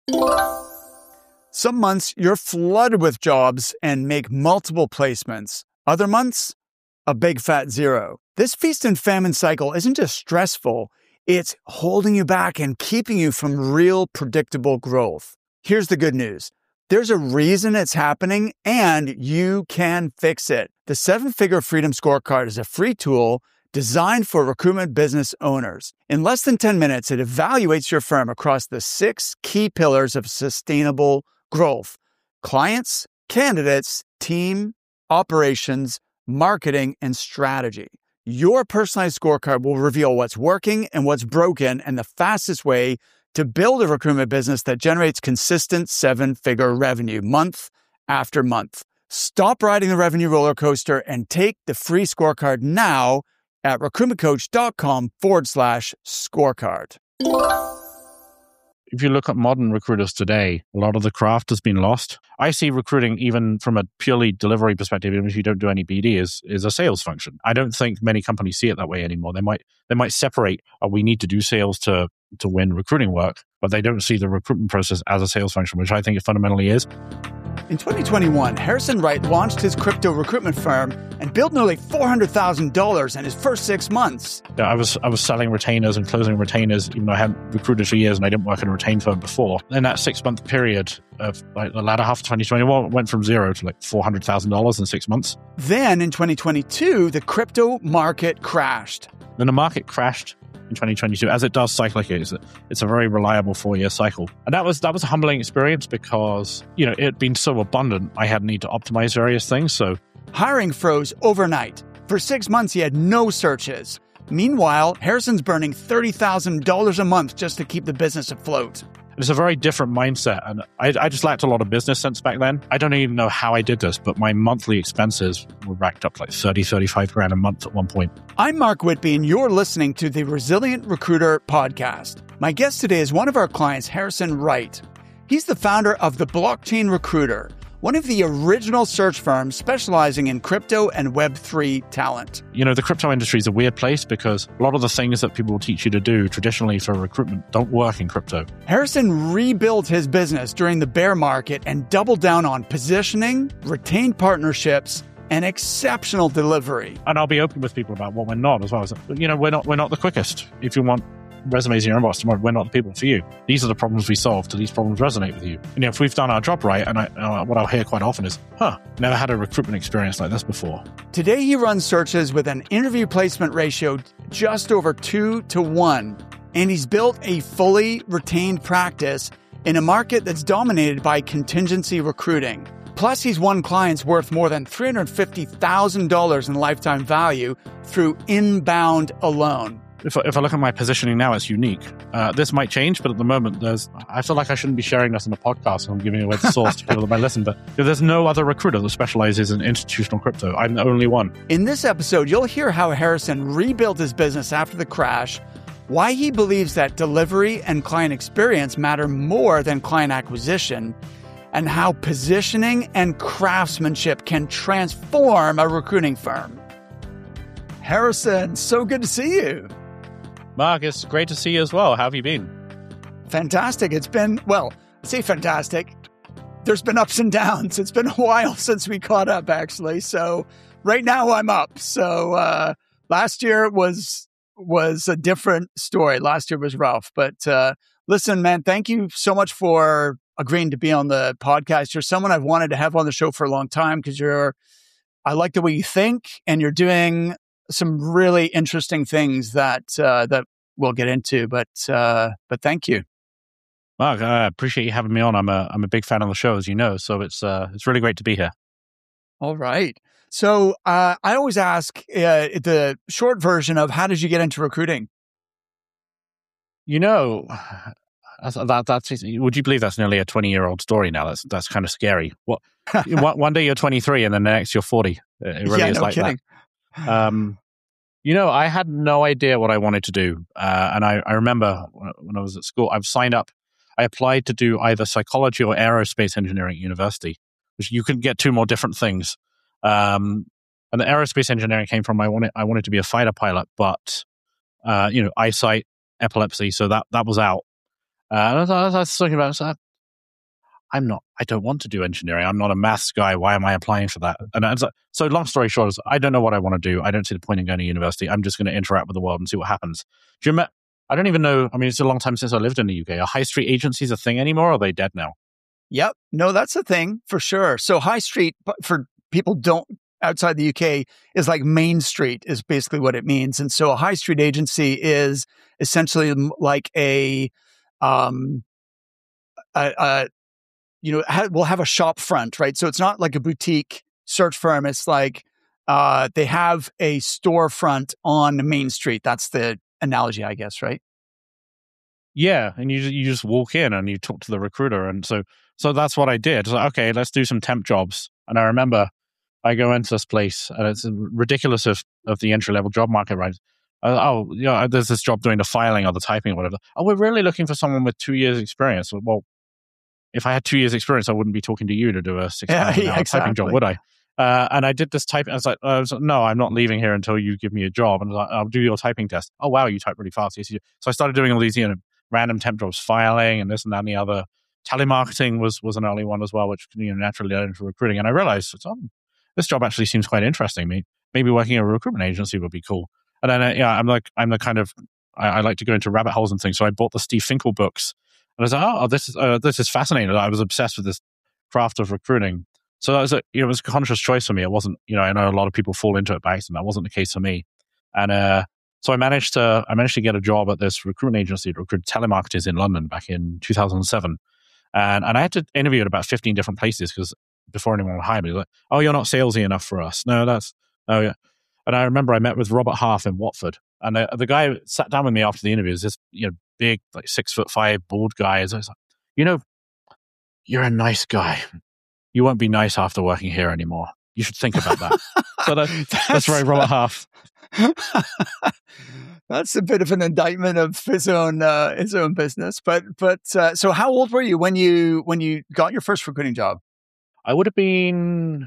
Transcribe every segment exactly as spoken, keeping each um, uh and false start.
Some months you're flooded with jobs and make multiple placements. Other months, a big fat zero. This feast and famine cycle isn't just stressful, it's holding you back and keeping you from real predictable growth. Here's the good news. There's a reason it's happening and you can fix it. The Seven Figure Freedom Scorecard is a free tool designed for recruitment business owners. In less than ten minutes, it evaluates your firm across the six key pillars of sustainable growth: clients, candidates, team, operations, marketing, and strategy. Your personalized scorecard will reveal what's working and what's broken and the fastest way to build a recruitment business that generates consistent seven-figure revenue month after month. Stop riding the revenue roller coaster and take the free scorecard now at recruitmentcoach.com forward slash scorecard. If you look at modern recruiters today, a lot of the craft has been lost. I see recruiting, even from a purely delivery perspective, even if you don't do any B D, is, is a sales function. I don't think many companies see it that way anymore. They might they might separate, oh, we need to do sales to, to win recruiting work, but they don't see the recruitment process as a sales function, which I think it fundamentally is. In twenty twenty-one, Harrison Wright launched his crypto recruitment firm and built nearly four hundred thousand dollars in his first six months. Yeah, I was I was selling retainers and closing retainers, even though I hadn't recruited for years and I didn't work in a retained firm before. In that six-month period of like the latter half of twenty twenty-one, it went from zero to like four hundred thousand dollars in six months. Then in twenty twenty-two, the crypto market crashed. Then the market crashed in twenty twenty-two, as it does cyclically. It's a, it's a very reliable four-year cycle. And that was that was a humbling experience because, you know, it had been so abundant, I had need to optimize various things. So hiring froze overnight. For six months, he had no searches. Meanwhile, Harrison's burning thirty thousand dollars a month just to keep the business afloat. It's a very different mindset, and I, I just lacked a lot of business sense back then. I don't even know how I did this, but my monthly expenses were racked up like thirty, thirty-five grand a month at one point. I'm Mark Whitby, and you're listening to the Resilient Recruiter podcast. My guest today is one of our clients, Harrison Wright. He's the founder of The Blockchain Recruiter, one of the original search firms specializing in crypto and Web three talent. You know, the crypto industry is a weird place because a lot of the things that people will teach you to do traditionally for recruitment don't work in crypto. Harrison rebuilt his business during the bear market and doubled down on positioning, retained partnerships, and exceptional delivery. And I'll be open with people about what we're not as well. So, you know, we're not we're not the quickest. If you want resumes in your inbox tomorrow, we're not the people for you. These are the problems we solve. Do these problems resonate with you? You know, if we've done our job right, and I, uh, what I'll hear quite often is, huh, never had a recruitment experience like this before. Today, he runs searches with an interview placement ratio just over two to one, and he's built a fully retained practice in a market that's dominated by contingency recruiting. Plus, he's won clients worth more than three hundred fifty thousand dollars in lifetime value through inbound alone. If I, if I look at my positioning now, it's unique. Uh, this might change, but at the moment, there's. I feel like I shouldn't be sharing this in a podcast. I'm giving away the source to people that might listen, but there's no other recruiter that specializes in institutional crypto. I'm the only one. In this episode, you'll hear how Harrison rebuilt his business after the crash, why he believes that delivery and client experience matter more than client acquisition, and how positioning and craftsmanship can transform a recruiting firm. Harrison, so good to see you. Mark, it's great to see you as well. How have you been? Fantastic. It's been, well, I say fantastic. There's been ups and downs. It's been a while since we caught up, actually. So right now I'm up. So uh, last year was was a different story. Last year was rough. But uh, listen, man, thank you so much for agreeing to be on the podcast. You're someone I've wanted to have on the show for a long time because you're, I like the way you think, and you're doing some really interesting things that uh, that we'll get into. But uh, but thank you, Mark. I appreciate you having me on. I'm a I'm a big fan of the show, as you know. So it's uh, it's really great to be here. All right. So uh, I always ask uh, the short version of how did you get into recruiting? You know, that's, that that's would you believe that's nearly a twenty year old story now? That's that's kind of scary. What one day you're twenty-three and then the next you're forty. It really yeah, is no like kidding. that. Um, you know, I had no idea what I wanted to do. Uh, and I, I remember when I was at school, I've signed up, I applied to do either psychology or aerospace engineering at university, which you couldn't get two more different things. Um, and the aerospace engineering came from, I wanted, I wanted to be a fighter pilot, but, uh, you know, eyesight, epilepsy. So that, that was out. Uh, and I was, I was thinking about, so I'm not, I don't want to do engineering. I'm not a maths guy. Why am I applying for that? And I was like, so long story short is I don't know what I want to do. I don't see the point in going to university. I'm just going to interact with the world and see what happens. Do you remember? I don't even know. I mean, it's a long time since I lived in the U K. Are high street agencies a thing anymore? Or are they dead now? Yep. No, that's a thing for sure. So high street, but for people don't outside the U K, is like Main Street is basically what it means. And so a high street agency is essentially like a, um, a, a you know, ha- we'll have a shop front, right? So it's not like a boutique search firm. It's like uh, they have a storefront on Main Street. That's the analogy, I guess, right? Yeah, and you you just walk in and you talk to the recruiter, and so so that's what I did. So, okay, let's do some temp jobs. And I remember I go into this place, and it's ridiculous of of the entry level job market, right? Uh, oh, yeah, there's this job doing the filing or the typing or whatever. Oh, we're really looking for someone with two years experience. Well, if I had two years experience, I wouldn't be talking to you to do a six Yeah, hour yeah, exactly. typing job, would I? Uh, and I did this typing. I was like, I was like, no, I'm not leaving here until you give me a job. And I was like, I'll do your typing test. Oh, wow, you type really fast. Yes, you do. So I started doing all these, you know, random temp jobs, filing and this and that and the other. Telemarketing was was an early one as well, which, you know, naturally led into recruiting. And I realized, oh, this job actually seems quite interesting. Maybe, maybe working at a recruitment agency would be cool. And then, uh, yeah, I'm like, I'm the kind of, I, I like to go into rabbit holes and things. So I bought the Steve Finkel books. And I was like, oh, this is uh, this is fascinating. I was obsessed with this craft of recruiting. So that was a, you know, it was a conscious choice for me. It wasn't, you know, I know a lot of people fall into it by accident. That wasn't the case for me. And uh, so I managed to I managed to get a job at this recruitment agency to recruit telemarketers in London back in two thousand seven. And and I had to interview at about fifteen different places because before anyone would hire me, like, oh, you're not salesy enough for us. No, that's, oh yeah. And I remember I met with Robert Half in Watford. And the, the guy sat down with me after the interview. Is this, you know, big, like six foot five, bald guy. I was like, you know, you're a nice guy. You won't be nice after working here anymore. You should think about that. So that, that's, that's right, Robert Half. That's a bit of an indictment of his own uh, his own business. But but uh, so how old were you when you when you got your first recruiting job? I would have been,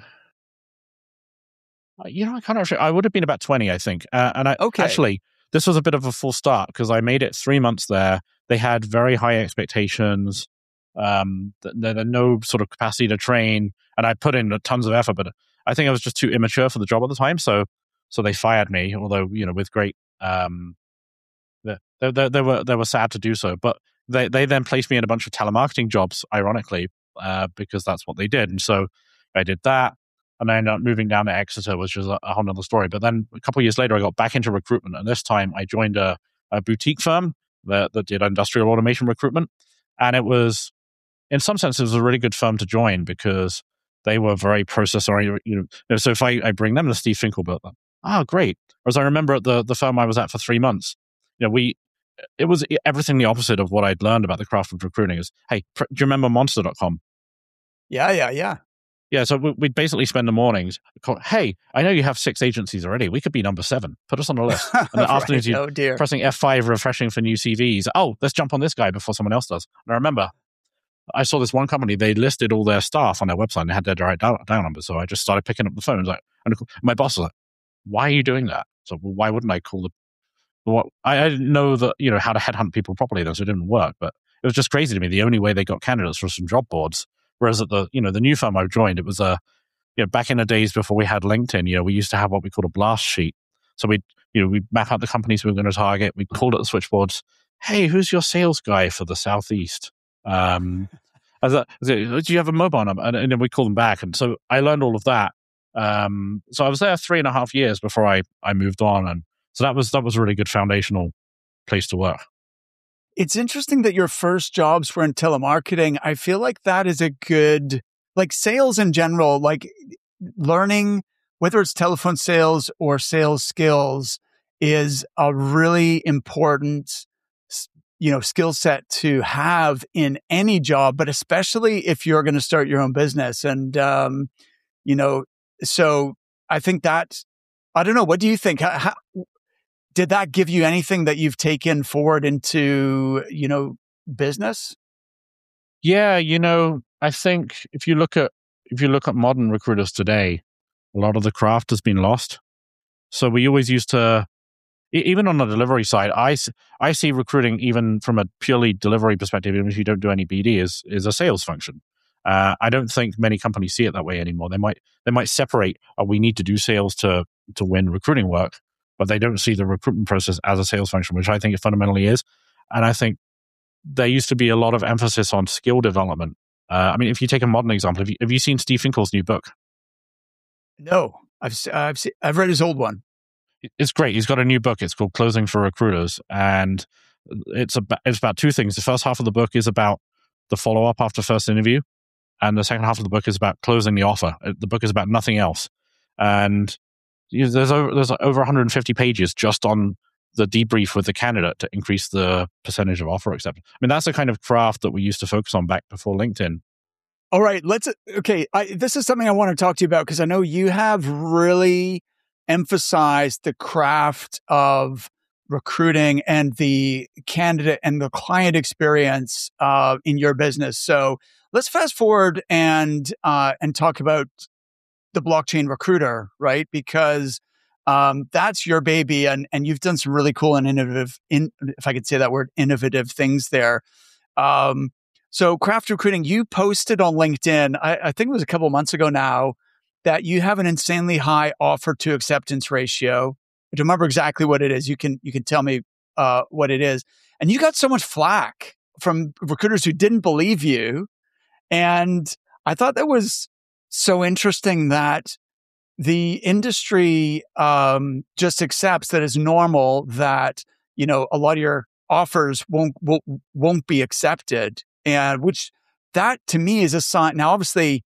you know, I can't remember. I would have been about twenty, I think. Uh, and I Okay. actually, this was a bit of a full start because I made it three months there. They had very high expectations. Um, there had no sort of capacity to train, and I put in tons of effort, but I think I was just too immature for the job at the time. So, so they fired me. Although, you know, with great, um, they, they, they were they were sad to do so. But they they then placed me in a bunch of telemarketing jobs, ironically, uh, because that's what they did. And so I did that. And I ended up moving down to Exeter, which is a, a whole other story. But then a couple of years later, I got back into recruitment. And this time I joined a, a boutique firm that, that did industrial automation recruitment. And it was, in some sense, it was a really good firm to join because they were very process oriented. You know, so if I, I bring them the Steve Finkel book, oh, great. Whereas I remember at the, the firm I was at for three months, you know, we, it was everything the opposite of what I'd learned about the craft of recruiting is, hey, pr- do you remember monster dot com? Yeah, yeah, yeah. Yeah, so we'd basically spend the mornings, hey, I know you have six agencies already. We could be number seven. Put us on the list. And the Right. afternoons, you're Oh, dear. pressing F five, refreshing for new C Vs. Oh, let's jump on this guy before someone else does. And I remember I saw this one company, they listed all their staff on their website and they had their direct dial numbers. So I just started picking up the phone. Like, and my boss was like, why are you doing that? So well, why wouldn't I call the... Well, I, I didn't know that, you know, how to headhunt people properly, though, so it didn't work. But it was just crazy to me. The only way they got candidates was from job boards. Whereas at the, you know, the new firm I joined, it was a, you know, back in the days before we had LinkedIn, you know, we used to have what we called a blast sheet. So we'd, you know, we'd map out the companies we were going to target. We'd call it the switchboards. Hey, who's your sales guy for the Southeast? Um, I was like, do you have a mobile number? And, and then we call them back. And so I learned all of that. Um, so I was there three and a half years before I, I moved on. And so that was, that was a really good foundational place to work. It's interesting that your first jobs were in telemarketing. I feel like that is a good, like sales in general, like learning, whether it's telephone sales or sales skills, is a really important, you know, skill set to have in any job, but especially if you're going to start your own business. And, um, you know, so I think that, I don't know, what do you think? How, how, did that give you anything that you've taken forward into, you know, business? Yeah, you know, I think if you look at if you look at modern recruiters today, a lot of the craft has been lost. So we always used to, even on the delivery side, I, I see recruiting even from a purely delivery perspective, even if you don't do any B D, is is a sales function. Uh, I don't think many companies see it that way anymore. They might they might separate, oh, we need to do sales to to win recruiting work, but they don't see the recruitment process as a sales function, which I think it fundamentally is. And I think there used to be a lot of emphasis on skill development. Uh, I mean, if you take a modern example, have you, have you seen Steve Finkel's new book? No, I've I've seen, I've read his old one. It's great. He's got a new book. It's called Closing for Recruiters, and it's about it's about two things. The first half of the book is about the follow up after first interview, and the second half of the book is about closing the offer. The book is about nothing else, and you know, there's over there's over one hundred fifty pages just on the debrief with the candidate to increase the percentage of offer acceptance. I mean, that's the kind of craft that we used to focus on back before LinkedIn. All right, let's. Okay, I, this is something I want to talk to you about because I know you have really emphasized the craft of recruiting and the candidate and the client experience uh, in your business. So let's fast forward and uh, and talk about the blockchain recruiter, right? Because um, that's your baby, and and you've done some really cool and innovative, in, if I could say that word, innovative things there. Um, so craft recruiting, you posted on LinkedIn, I, I think it was a couple of months ago now, that you have an insanely high offer to acceptance ratio. I don't remember exactly what it is. You can you can tell me uh, what it is. And you got so much flack from recruiters who didn't believe you. And I thought that was so interesting that the industry um, just accepts that it's normal that, you know, a lot of your offers won't won't, won't be accepted, and which that to me is a sign. Now, obviously,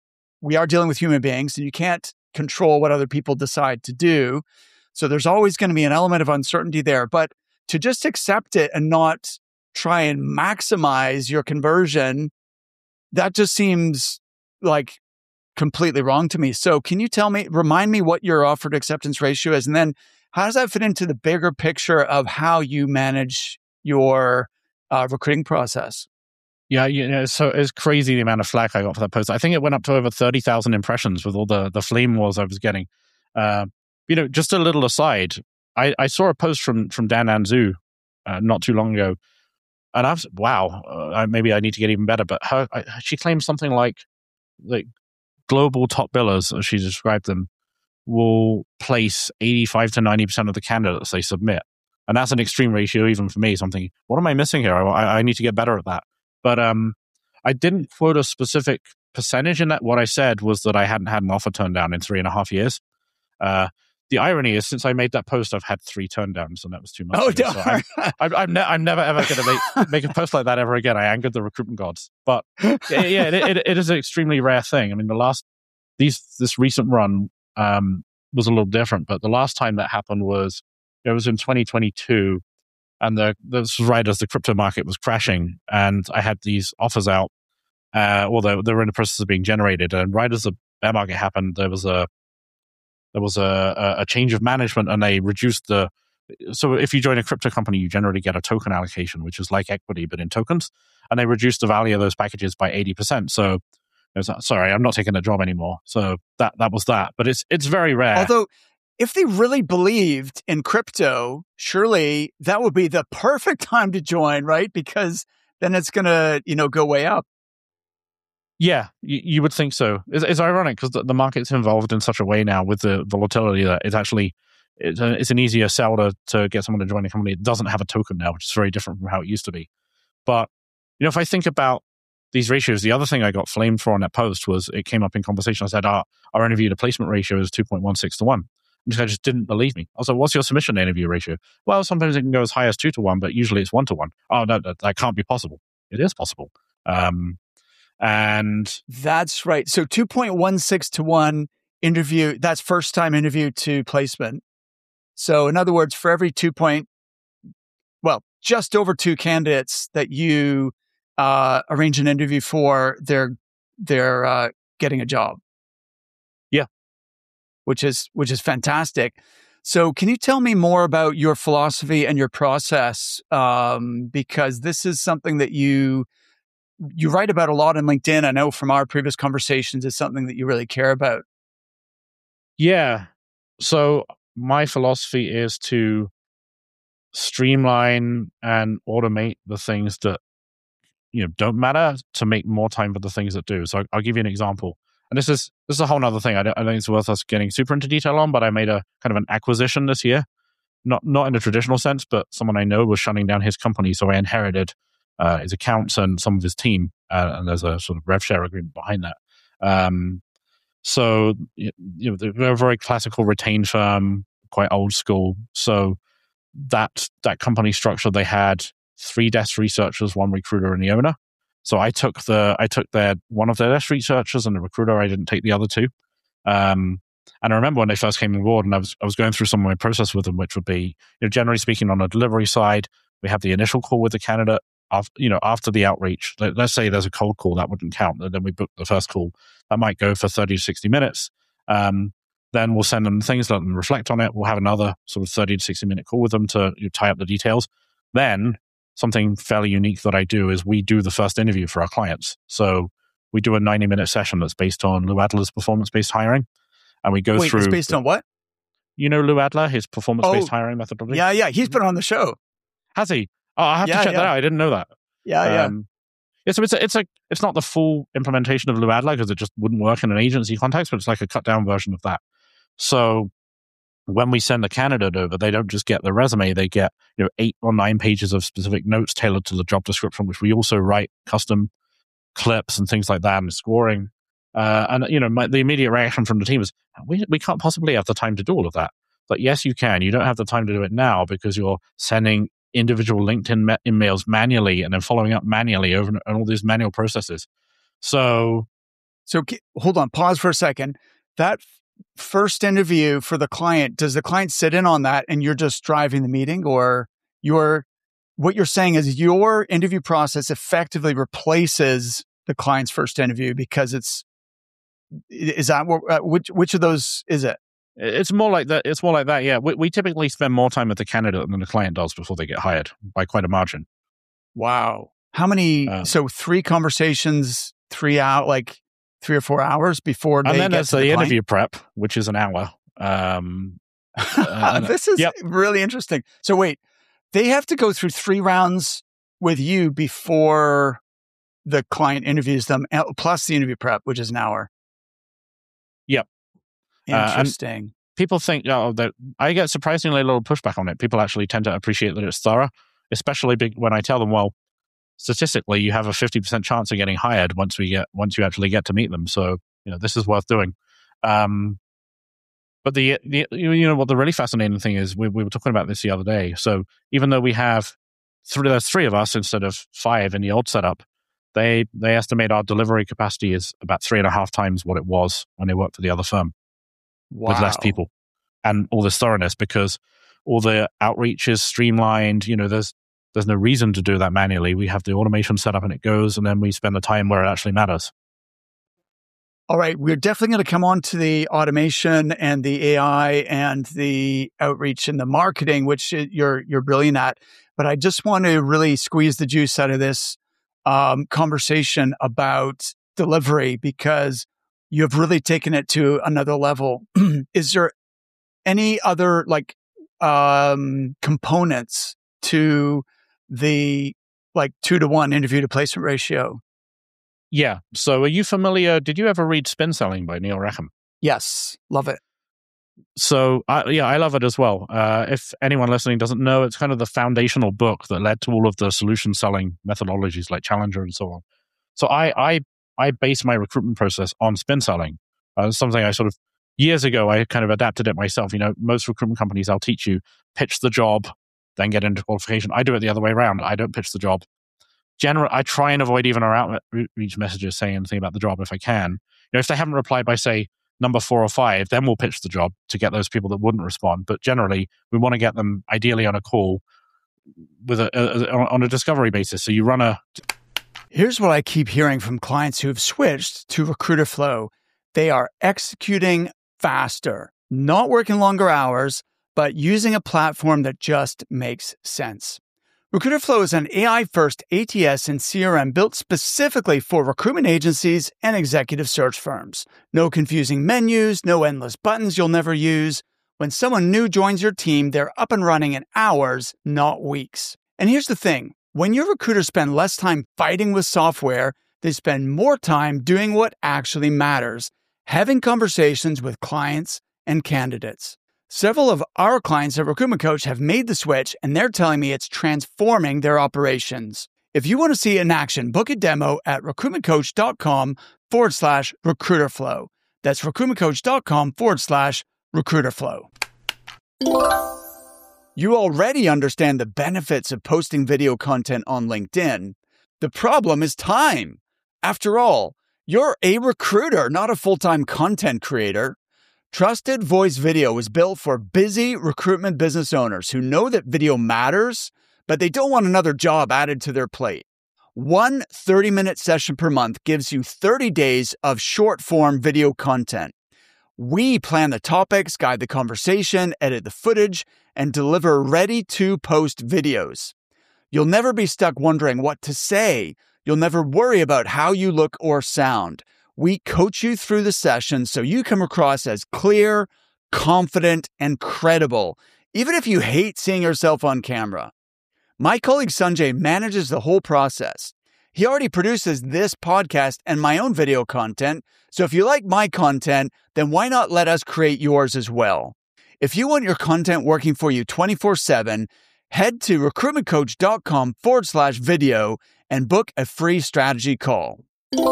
we are dealing with human beings, and you can't control what other people decide to do. So there's always going to be an element of uncertainty there. But to just accept it and not try and maximize your conversion, that just seems like completely wrong to me. So can you tell me, remind me what your offer to acceptance ratio is, and then how does that fit into the bigger picture of how you manage your uh, recruiting process? Yeah, you know, so it's crazy the amount of flack I got for that post. I think it went up to over thirty thousand impressions with all the, the flame wars I was getting. Uh, you know, just a little aside, I, I saw a post from, from Dan Anzu uh, not too long ago, and I was, wow, uh, maybe I need to get even better. But her, I, she claimed something like, like global top billers, as she described them, will place eighty-five to ninety percent of the candidates they submit. And that's an extreme ratio even for me. So I'm thinking, what am I missing here? I, I need to get better at that. But um, I didn't quote a specific percentage in that. What I said was that I hadn't had an offer turned down in three and a half years. Uh, the irony is, since I made that post, I've had three turndowns, and that was two months Oh, ago. So I'm, I'm, I'm, ne- I'm never ever going to make, make a post like that ever again. I angered the recruitment gods. But yeah, yeah it, it, it is an extremely rare thing. I mean, the last these this recent run um, was a little different, but the last time that happened was it was in twenty twenty-two. And the, this was right as the crypto market was crashing, and I had these offers out, uh, or they, they were in the process of being generated. And right as the bear market happened, there was a there was a, a change of management, and they reduced the. So if you join a crypto company, you generally get a token allocation, which is like equity but in tokens, and they reduced the value of those packages by eighty percent. So, it was, sorry, I'm not taking a job anymore. So that that was that. But it's it's very rare. Although, if they really believed in crypto, surely that would be the perfect time to join, right? Because then it's going to, you know, go way up. Yeah, you, you would think so. It's, it's ironic because the, the market's involved in such a way now with the volatility that it's actually it's, a, it's an easier sell to, to get someone to join a company that doesn't have a token now, which is very different from how it used to be. But you know, if I think about these ratios, the other thing I got flamed for on that post was it came up in conversation. I said, our, our interview to placement ratio is two point one six to one. And this guy just didn't believe me. I was like, what's your submission to interview ratio? Well, sometimes it can go as high as two to one, but usually it's one to one. Oh, no, that, that can't be possible. It is possible. Um, and that's right. So two point one six to one interview, that's first time interview to placement. So in other words, for every two point, well, just over two candidates that you uh, arrange an interview for, they're they're uh, getting a job. Yeah, which is which is fantastic. So, can you tell me more about your philosophy and your process? Um, because this is something that you you write about a lot on LinkedIn. I know from our previous conversations, it's something that you really care about. Yeah. So my philosophy is to streamline and automate the things that you know don't matter to make more time for the things that do. So I'll give you an example. And this is this is a whole other thing. I don't, I don't think it's worth us getting super into detail on, but I made a kind of an acquisition this year. Not not in a traditional sense, but someone I know was shutting down his company, so I inherited uh, his accounts and some of his team, uh, and there's a sort of rev share agreement behind that. Um, so you know, they're a very classical retained firm, quite old school. So that that company structure, they had three desk researchers, one recruiter, and the owner. So I took the I took their one of their desk researchers and the recruiter. I didn't take the other two. Um, And I remember when they first came on board, and I was I was going through some of my process with them, which would be, you know, generally speaking, on the delivery side, we have the initial call with the candidate. After, you know, after the outreach, let, let's say there's a cold call, that wouldn't count. Then we book the first call. That might go for thirty to sixty minutes. Um, then we'll send them things, let them reflect on it. We'll have another sort of thirty to sixty minute call with them to you know, tie up the details. Then something fairly unique that I do is we do the first interview for our clients. So we do a ninety minute session that's based on Lou Adler's performance-based hiring. And we go Wait, through... it's based on what? You know Lou Adler, his performance-based oh, hiring methodology? Yeah, yeah. He's been on the show. Has he? Oh, I have yeah, to check yeah. that out. I didn't know that. Yeah, um, yeah. Yeah, so it's a, it's a it's not the full implementation of Lou Adler because it just wouldn't work in an agency context, but it's like a cut down version of that. So when we send the candidate over, they don't just get the resume; they get you know eight or nine pages of specific notes tailored to the job description, which we also write custom clips and things like that and scoring. Uh, and you know, my, the immediate reaction from the team is, we we can't possibly have the time to do all of that. But yes, you can. You don't have the time to do it now because you're sending individual LinkedIn me- emails manually and then following up manually over and all these manual processes. So, so hold on, pause for a second. That f- first interview for the client, does the client sit in on that and you're just driving the meeting, or you're what you're saying is your interview process effectively replaces the client's first interview because it's is that uh, which which of those is it? It's more like that. It's more like that. Yeah, we, we typically spend more time with the candidate than the client does before they get hired by quite a margin. Wow. How many? Um, so three conversations, three out, like three or four hours before they and then get there's to the, the client? interview prep, which is an hour. Um, uh, this is yep. really interesting. So wait, they have to go through three rounds with you before the client interviews them, plus the interview prep, which is an hour. Yep. Interesting. Uh, people think, oh, that I get surprisingly little pushback on it. People actually tend to appreciate that it's thorough, especially big when I tell them, well, statistically, you have a fifty percent chance of getting hired once we get once you actually get to meet them. So, you know, this is worth doing. Um, but the, the you know what the really fascinating thing is, we, we were talking about this the other day. So even though we have three, there's three of us instead of five in the old setup, they they estimate our delivery capacity is about three and a half times what it was when they worked for the other firm. Wow. With less people and all this thoroughness, because all the outreach is streamlined. You know, there's there's no reason to do that manually. We have the automation set up and it goes, and then we spend the time where it actually matters. All right, we're definitely going to come on to the automation and the A I and the outreach and the marketing, which you're you're brilliant at. But I just want to really squeeze the juice out of this um, conversation about delivery, because you've really taken it to another level. Is there any other like um, components to the like two to one interview to placement ratio? Yeah. So are you familiar? Did you ever read Spin Selling by Neil Rackham? Yes. Love it. So I, yeah, I love it as well. Uh, if anyone listening doesn't know, it's kind of the foundational book that led to all of the solution selling methodologies like Challenger and so on. So I, I, I base my recruitment process on spin selling. Uh, something I sort of, years ago, I kind of adapted it myself. You know, most recruitment companies, I'll teach you, pitch the job, then get into qualification. I do it the other way around. I don't pitch the job. General, I try and avoid even our outreach messages saying anything about the job if I can. You know, if they haven't replied by, say, number four or five, then we'll pitch the job to get those people that wouldn't respond. But generally, we want to get them ideally on a call with a, a, a on a discovery basis. So you run a... Here's what I keep hearing from clients who have switched to Recruiterflow. They are executing faster, not working longer hours, but using a platform that just makes sense. Recruiterflow is an A I-first A T S and C R M built specifically for recruitment agencies and executive search firms. No confusing menus, no endless buttons you'll never use. When someone new joins your team, they're up and running in hours, not weeks. And here's the thing. When your recruiters spend less time fighting with software, they spend more time doing what actually matters, having conversations with clients and candidates. Several of our clients at Recruitment Coach have made the switch, and they're telling me it's transforming their operations. If you want to see it in action, book a demo at recruitmentcoach.com forward slash recruiterflow. That's recruitmentcoach.com forward slash recruiterflow. You already understand the benefits of posting video content on LinkedIn. The problem is time. After all, you're a recruiter, not a full-time content creator. Trusted Voice Video is built for busy recruitment business owners who know that video matters, but they don't want another job added to their plate. One thirty-minute session per month gives you thirty days of short-form video content. We plan the topics, guide the conversation, edit the footage, and deliver ready-to-post videos. You'll never be stuck wondering what to say. You'll never worry about how you look or sound. We coach you through the session so you come across as clear, confident, and credible, even if you hate seeing yourself on camera. My colleague Sanjay manages the whole process. He already produces this podcast and my own video content, so if you like my content, then why not let us create yours as well? If you want your content working for you twenty-four seven, head to recruitmentcoach.com forward slash video and book a free strategy call.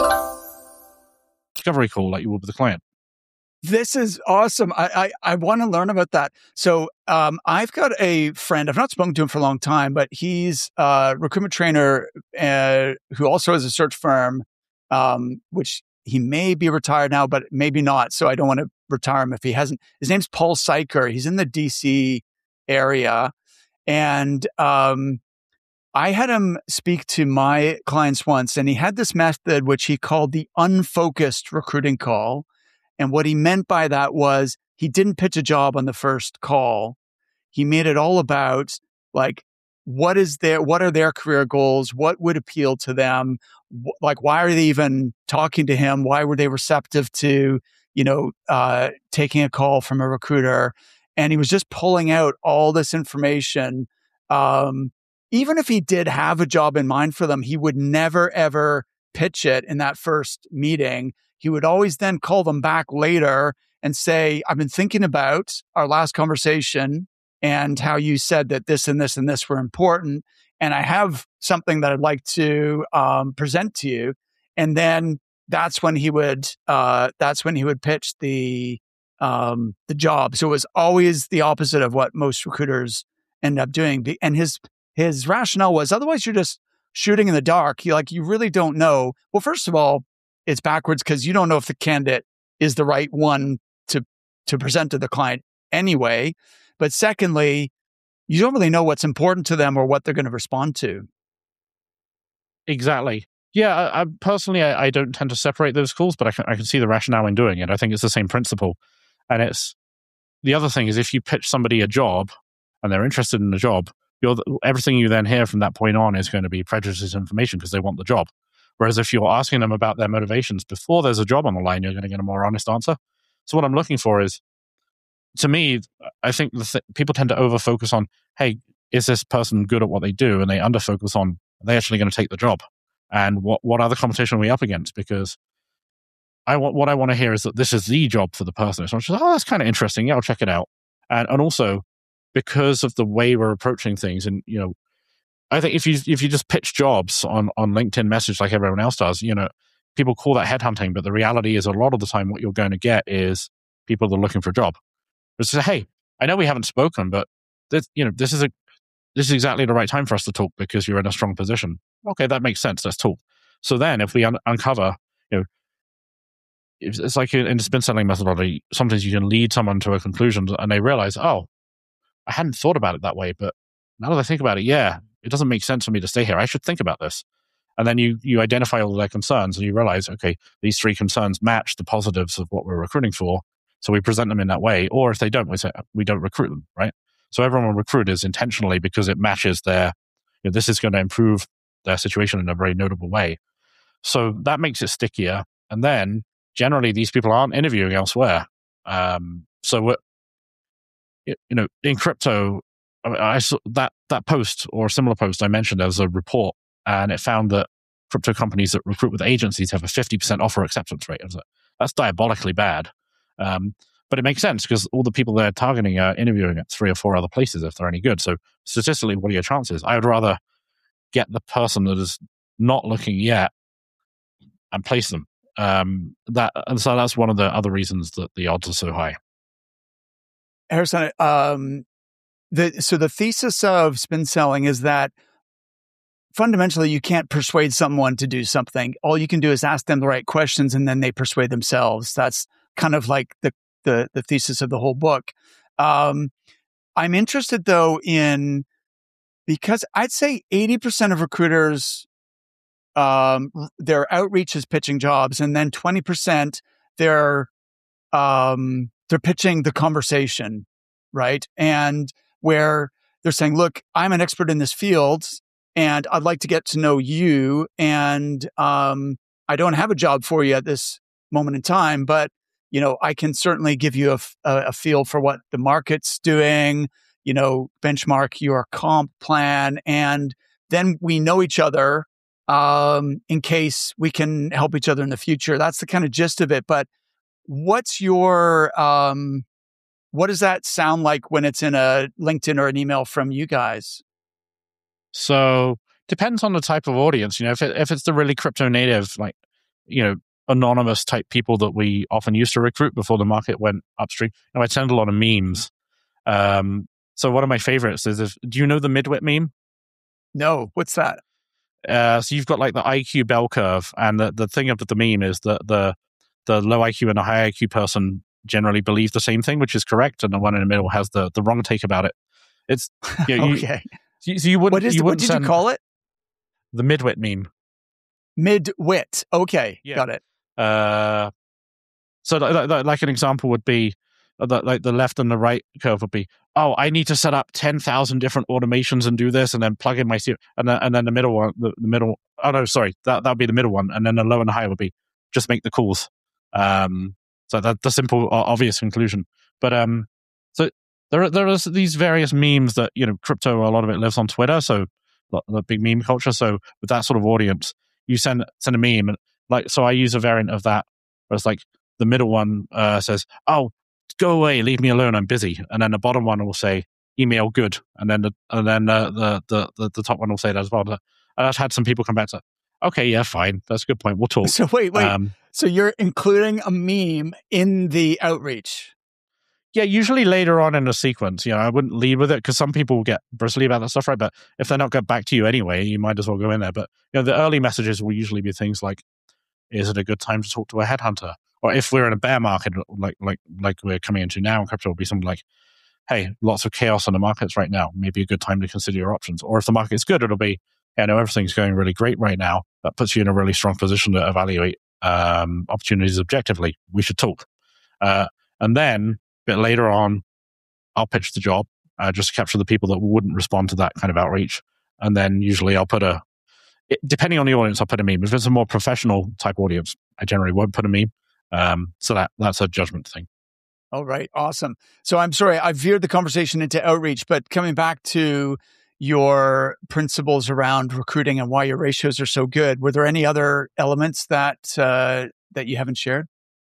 Discovery call like you would with the client. This is awesome. I I, I want to learn about that. So um, I've got a friend. I've not spoken to him for a long time, but he's a recruitment trainer uh, who also has a search firm, um, which he may be retired now, but maybe not. So I don't want to retire him if he hasn't. His name's Paul Syker. He's in the D C area. And um, I had him speak to my clients once, and he had this method which he called the unfocused recruiting call. And what he meant by that was he didn't pitch a job on the first call. He made it all about like, what is their, what are their career goals? What would appeal to them? Wh- like, why are they even talking to him? Why were they receptive to, you know, uh, taking a call from a recruiter? And he was just pulling out all this information. Um, even if he did have a job in mind for them, he would never, ever pitch it in that first meeting. He would always then call them back later and say, I've been thinking about our last conversation and how you said that this and this and this were important. And I have something that I'd like to um, present to you. And then that's when he would, uh, that's when he would pitch the, um, the job. So it was always the opposite of what most recruiters end up doing. And his, his rationale was, otherwise you're just shooting in the dark. You like, you really don't know. Well, first of all, it's backwards because you don't know if the candidate is the right one to, to present to the client anyway. But secondly, you don't really know what's important to them or what they're going to respond to. Exactly. Yeah, I, I personally, I, I don't tend to separate those calls, but I can, I can see the rationale in doing it. I think it's the same principle. And it's the other thing is if you pitch somebody a job and they're interested in the job, you're, everything you then hear from that point on is going to be prejudiced information because they want the job. Whereas if you're asking them about their motivations before there's a job on the line, you're going to get a more honest answer. So what I'm looking for is, to me, I think the th- people tend to over-focus on, hey, is this person good at what they do? And they under-focus on, are they actually going to take the job? And what, what other competition are we up against? Because I want, what I want to hear is that this is the job for the person. So I'm just, oh, that's kind of interesting. Yeah, I'll check it out. And and also, because of the way we're approaching things, and, you know, I think if you if you just pitch jobs on, on LinkedIn message like everyone else does, you know, people call that headhunting, but the reality is a lot of the time what you're going to get is people that are looking for a job. It's say, hey, I know we haven't spoken, but this, you know, this is a this is exactly the right time for us to talk because you're in a strong position. Okay, that makes sense. Let's talk. So then, if we un- uncover, you know, it's, it's like in the spin selling methodology. Sometimes you can lead someone to a conclusion, and they realize, oh, I hadn't thought about it that way, but now that I think about it, yeah, it doesn't make sense for me to stay here. I should think about this. And then you you identify all their concerns, and you realize, okay, these three concerns match the positives of what we're recruiting for. So we present them in that way. Or if they don't, we say we don't recruit them, right? So everyone we recruit is intentionally because it matches their, you know, this is going to improve their situation in a very notable way. So that makes it stickier. And then generally these people aren't interviewing elsewhere. Um, so, you know, in crypto, I, mean, I saw that that post or a similar post I mentioned, there was a report, and it found that crypto companies that recruit with agencies have a fifty percent offer acceptance rate. I was like, that's diabolically bad. Um, but it makes sense because all the people they're targeting are interviewing at three or four other places if they're any good. So statistically, what are your chances? I would rather get the person that is not looking yet and place them. Um, that and so that's one of the other reasons that the odds are so high. Harrison, um, the so the thesis of spin selling is that fundamentally you can't persuade someone to do something. All you can do is ask them the right questions, and then they persuade themselves. That's kind of like the the, the thesis of the whole book. Um, I'm interested though in because I'd say eighty percent of recruiters, um, their outreach is pitching jobs, and then twenty percent they're um, they're pitching the conversation, right? And where they're saying, "Look, I'm an expert in this field, and I'd like to get to know you. And um, I don't have a job for you at this moment in time, but you know, I can certainly give you a, a, a feel for what the market's doing. You know, benchmark your comp plan, and then we know each other um, in case we can help each other in the future." That's the kind of gist of it. But what's your um, what does that sound like when it's in a LinkedIn or an email from you guys? So depends on the type of audience. You know, if it, if it's the really crypto native, like, you know, anonymous type people that we often used to recruit before the market went upstream, you know, I send a lot of memes. Um, so one of my favorites is, if, do you know the Midwit meme? No, what's that? Uh, so you've got like the I Q bell curve, and the, the thing about the meme is that the the low I Q and the high I Q person generally believe the same thing, which is correct, and the one in the middle has the, the wrong take about it. It's you know, you, okay. So you, so you wouldn't. What, is, you what wouldn't did you call it? The Midwit meme. Midwit. Okay, yeah. Got it. Uh, so th- th- like an example would be, uh, like the left and the right curve would be, oh, I need to set up ten thousand different automations and do this, and then plug in my C- and then and then the middle one, the, the middle. Oh no, sorry, that that would be the middle one, and then the low and the high would be just make the calls. Um, so that the simple, obvious conclusion. But um, so there are there are these various memes that, you know, crypto, a lot of it lives on Twitter, so the big meme culture. So with that sort of audience, you send send a meme, and like, so I use a variant of that where it's like the middle one uh, says, "Oh, go away, leave me alone, I'm busy," and then the bottom one will say, "Email good," and then the and then the the the, the, the top one will say that as well. And I've had some people come back to, "Okay, yeah, fine, that's a good point. We'll talk." So wait, wait. Um, so you're including a meme in the outreach? Yeah, usually later on in the sequence. You know, I wouldn't lead with it because some people get bristly about that stuff, right? But if they're not get back to you anyway, you might as well go in there. But you know, the early messages will usually be things like, "Is it a good time to talk to a headhunter?" Or if we're in a bear market, like like like we're coming into now in crypto, will be something like, "Hey, lots of chaos in the markets right now. Maybe a good time to consider your options." Or if the market's good, it'll be, "Hey, I know everything's going really great right now. That puts you in a really strong position to evaluate um, opportunities objectively. We should talk." Uh, and then a bit later on, I'll pitch the job, uh, just to capture the people that wouldn't respond to that kind of outreach. And then usually I'll put a, it, depending on the audience, I'll put a meme. If it's a more professional type audience, I generally won't put a meme. Um, so that that's a judgment thing. All right. Awesome. So I'm sorry, I veered the conversation into outreach, but coming back to your principles around recruiting and why your ratios are so good, were there any other elements that uh, that you haven't shared?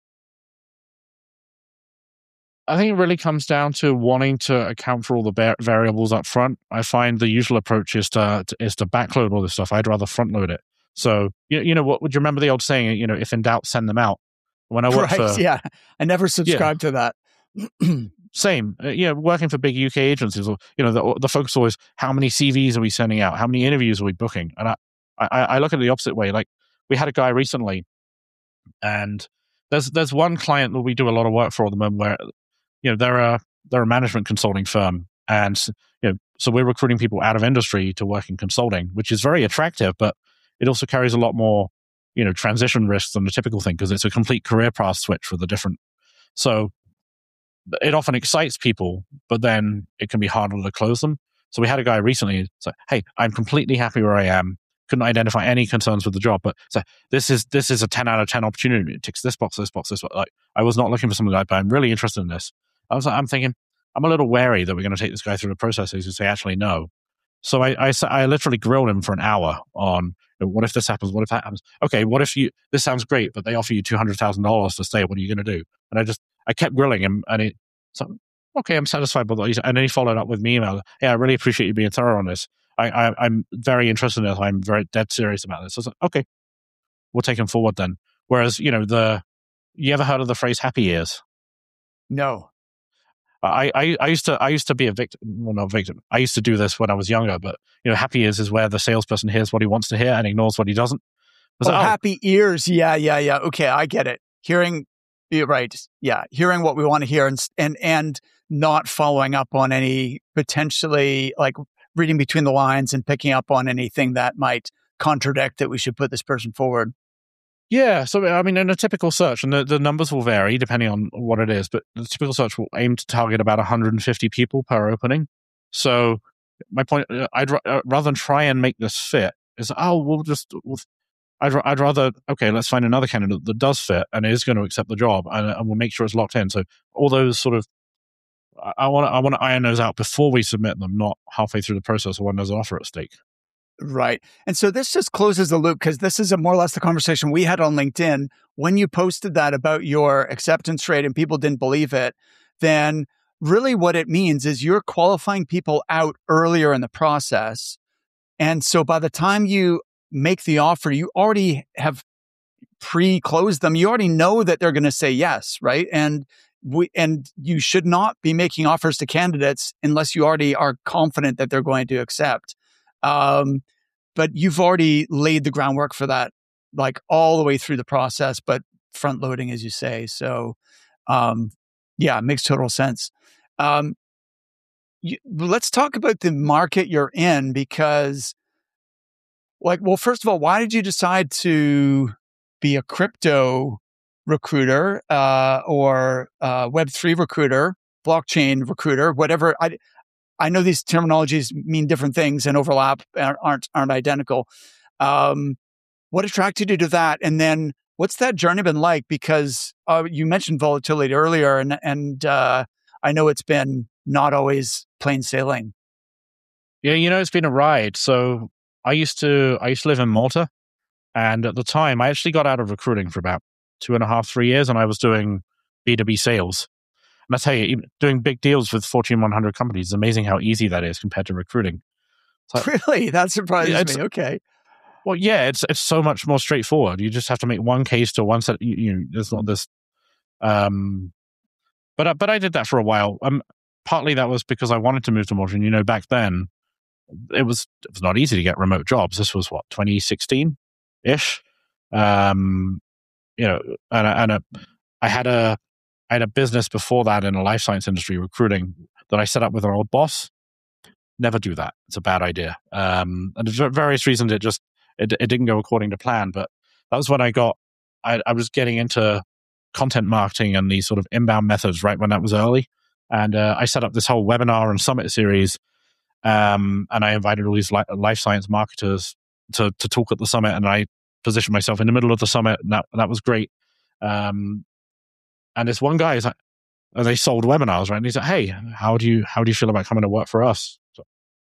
I think it really comes down to wanting to account for all the va- variables up front. I find the usual approach is to, to is to backload all this stuff. I'd rather front load it. So you, you know what? Would you remember the old saying? You know, if in doubt, send them out. When I worked right, for, yeah, I never subscribed yeah. to that. Same, uh, you know, working for big U K agencies, you know, the, the focus always, how many C Vs are we sending out? How many interviews are we booking? And I, I, I look at it the opposite way. Like, we had a guy recently, and there's there's one client that we do a lot of work for at the moment where, you know, they're a they're a management consulting firm, and you know, so we're recruiting people out of industry to work in consulting, which is very attractive, but it also carries a lot more, you know, transition risks than the typical thing because it's a complete career path switch with a different. So it often excites people, but then it can be harder to close them. So we had a guy recently say, "Hey, I'm completely happy where I am. Couldn't identify any concerns with the job, but so this is this is a ten out of ten opportunity. It ticks this box, this box, this box." Like, I was not looking for something like that, but I'm really interested in this. I was, I'm thinking, I'm a little wary that we're going to take this guy through the process. He's going to say, "Actually, no." So I, I, s- I literally grilled him for an hour on, you know, what if this happens? What if that happens? Okay, what if you, this sounds great, but they offer you two hundred thousand dollars to stay. What are you going to do? And I just, I kept grilling him and it, so, okay, I'm satisfied with what. And then he followed up with me email. Hey, I really appreciate you being thorough on this. I, I, I'm very interested in this. I'm very dead serious about this. So I was like, okay, we'll take him forward then. Whereas, you know, the, you ever heard of the phrase happy ears? No. I, I, I used to I used to be a victim, well, not victim. I used to do this when I was younger, but you know, happy ears is where the salesperson hears what he wants to hear and ignores what he doesn't. I was Oh, like, oh, happy ears. Yeah, yeah, yeah. Okay, I get it. Hearing, you're right. Yeah, hearing what we want to hear and and and not following up on any potentially like reading between the lines and picking up on anything that might contradict that we should put this person forward. yeah. So I mean, in a typical search, and the, the numbers will vary depending on what it is, but the typical search will aim to target about one hundred fifty people per opening. So my point, uh, I'd uh, rather than try and make this fit, is oh, we'll just. We'll, I'd, I'd rather, okay, let's find another candidate that does fit and is going to accept the job, and, and we'll make sure it's locked in. So all those sort of, I want to I want to iron those out before we submit them, not halfway through the process or when there's an offer at stake. Right. And so this just closes the loop because this is a more or less the conversation we had on LinkedIn. When you posted that about your acceptance rate and people didn't believe it, then really what it means is you're qualifying people out earlier in the process. And so by the time you make the offer, you already have pre-closed them. You already know that they're going to say yes, right? And we, and you should not be making offers to candidates unless you already are confident that they're going to accept. Um, but you've already laid the groundwork for that, like all the way through the process, but front loading, as you say. So, um, yeah, it makes total sense. Um, you, let's talk about the market you're in because, like, well, first of all, why did you decide to be a crypto recruiter uh, or uh, Web three recruiter, blockchain recruiter, whatever? I, I know these terminologies mean different things and overlap, aren't aren't identical. Um, what attracted you to that? And then what's that journey been like? Because uh, you mentioned volatility earlier, and and uh, I know it's been not always plain sailing. Yeah, you know, it's been a ride. So I used to I used to live in Malta, and at the time, I actually got out of recruiting for about two and a half, three years, and I was doing B two B sales. And I tell you, even doing big deals with Fortune one hundred companies is amazing how easy that is compared to recruiting. So, really? That surprises it's, me. Okay. Well, yeah, it's it's so much more straightforward. You just have to make one case to one set. You, you there's not this. Um, but I, but I did that for a while. Um, partly that was because I wanted to move to Malta. And, you know, back then it was it was not easy to get remote jobs. This was what twenty sixteen ish. Um, you know, and and a, I had a I had a business before that in the life science industry recruiting that I set up with our old boss. Never do that. It's a bad idea. Um, and for various reasons, it just it, it didn't go according to plan. But that was when I got I, I was getting into content marketing and these sort of inbound methods right when that was early. And uh, I set up this whole webinar and summit series. Um, and I invited all these li- life science marketers to to talk at the summit, and I positioned myself in the middle of the summit, and that that was great. Um, and this one guy is like, they sold webinars, right? And he's like, "Hey, how do you how do you feel about coming to work for us?" So,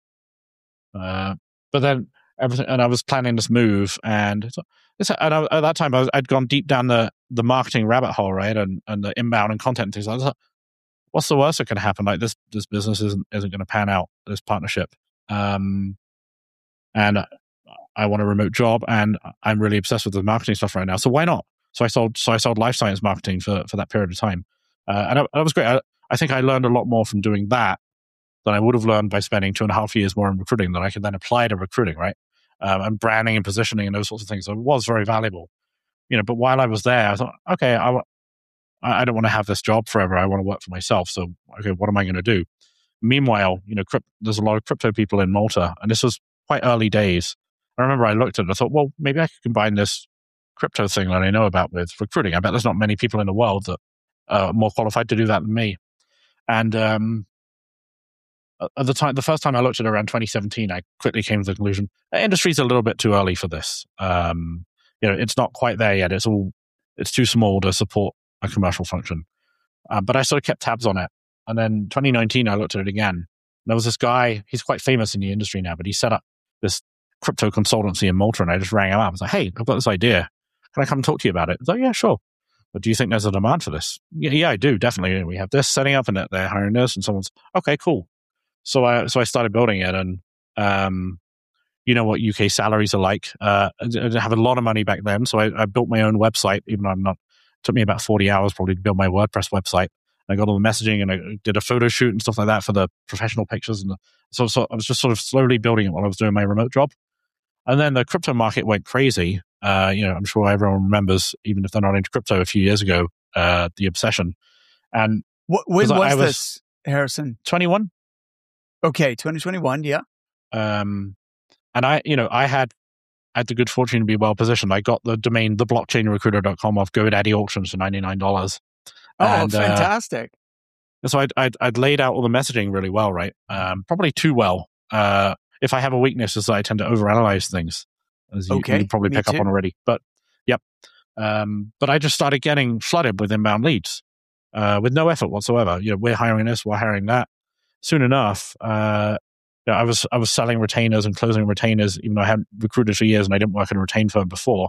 uh, but then everything, and I was planning this move, and so, and I, at that time I was, I'd gone deep down the the marketing rabbit hole, right, and and the inbound and content things. I was like, what's the worst that can happen? Like this this business isn't isn't going to pan out, this partnership, um, and I want a remote job, and I'm really obsessed with the marketing stuff right now. So why not? So I sold so I sold life science marketing for for that period of time. Uh, and that was great. I, I think I learned a lot more from doing that than I would have learned by spending two and a half years more in recruiting that I could then apply to recruiting, right? Um, and branding and positioning and those sorts of things. So it was very valuable, you know. But while I was there, I thought, okay, I, I don't want to have this job forever. I want to work for myself. So, okay, what am I going to do? Meanwhile, you know, crypt, there's a lot of crypto people in Malta, and this was quite early days. I remember I looked at it and I thought, well, maybe I could combine this crypto thing that I know about with recruiting. I bet there's not many people in the world that Uh, more qualified to do that than me. And um, at the time, the first time I looked at it around twenty seventeen, I quickly came to the conclusion the industry's a little bit too early for this. Um, you know, it's not quite there yet. It's all it's too small to support a commercial function. Uh, but I sort of kept tabs on it. And then twenty nineteen, I looked at it again, there was this guy, he's quite famous in the industry now, but he set up this crypto consultancy in Malta, and I just rang him up. I was like, hey, I've got this idea. Can I come talk to you about it? He's like, yeah, sure. But do you think there's a demand for this? Yeah, yeah, I do, definitely. We have this setting up and they're hiring this, and someone's, okay, cool. So I so I started building it, and um, you know what U K salaries are like. Uh, I didn't have a lot of money back then, so I, I built my own website, even though I'm not, it took me about forty hours probably to build my WordPress website. I got all the messaging, and I did a photo shoot and stuff like that for the professional pictures. And the, so, so I was just sort of slowly building it while I was doing my remote job. And then the crypto market went crazy. Uh, you know, I'm sure everyone remembers, even if they're not into crypto, a few years ago, uh, the obsession. And what, when was, I was this, Harrison? twenty-one. Okay, twenty twenty-one, yeah. Um, and I, you know, I had I had the good fortune to be well positioned. I got the domain the blockchain recruiter dot com off GoDaddy auctions for ninety-nine dollars. Oh, and, fantastic! Uh, so I'd, I'd I'd laid out all the messaging really well, right? Um, probably too well. Uh, if I have a weakness, is that I tend to overanalyze things, as you, okay, you probably pick too. up on already. But yep. Um, but I just started getting flooded with inbound leads uh, with no effort whatsoever. You know, we're hiring this, we're hiring that. Soon enough, uh, you know, I was I was selling retainers and closing retainers, even though I hadn't recruited for years and I didn't work in a retained firm before.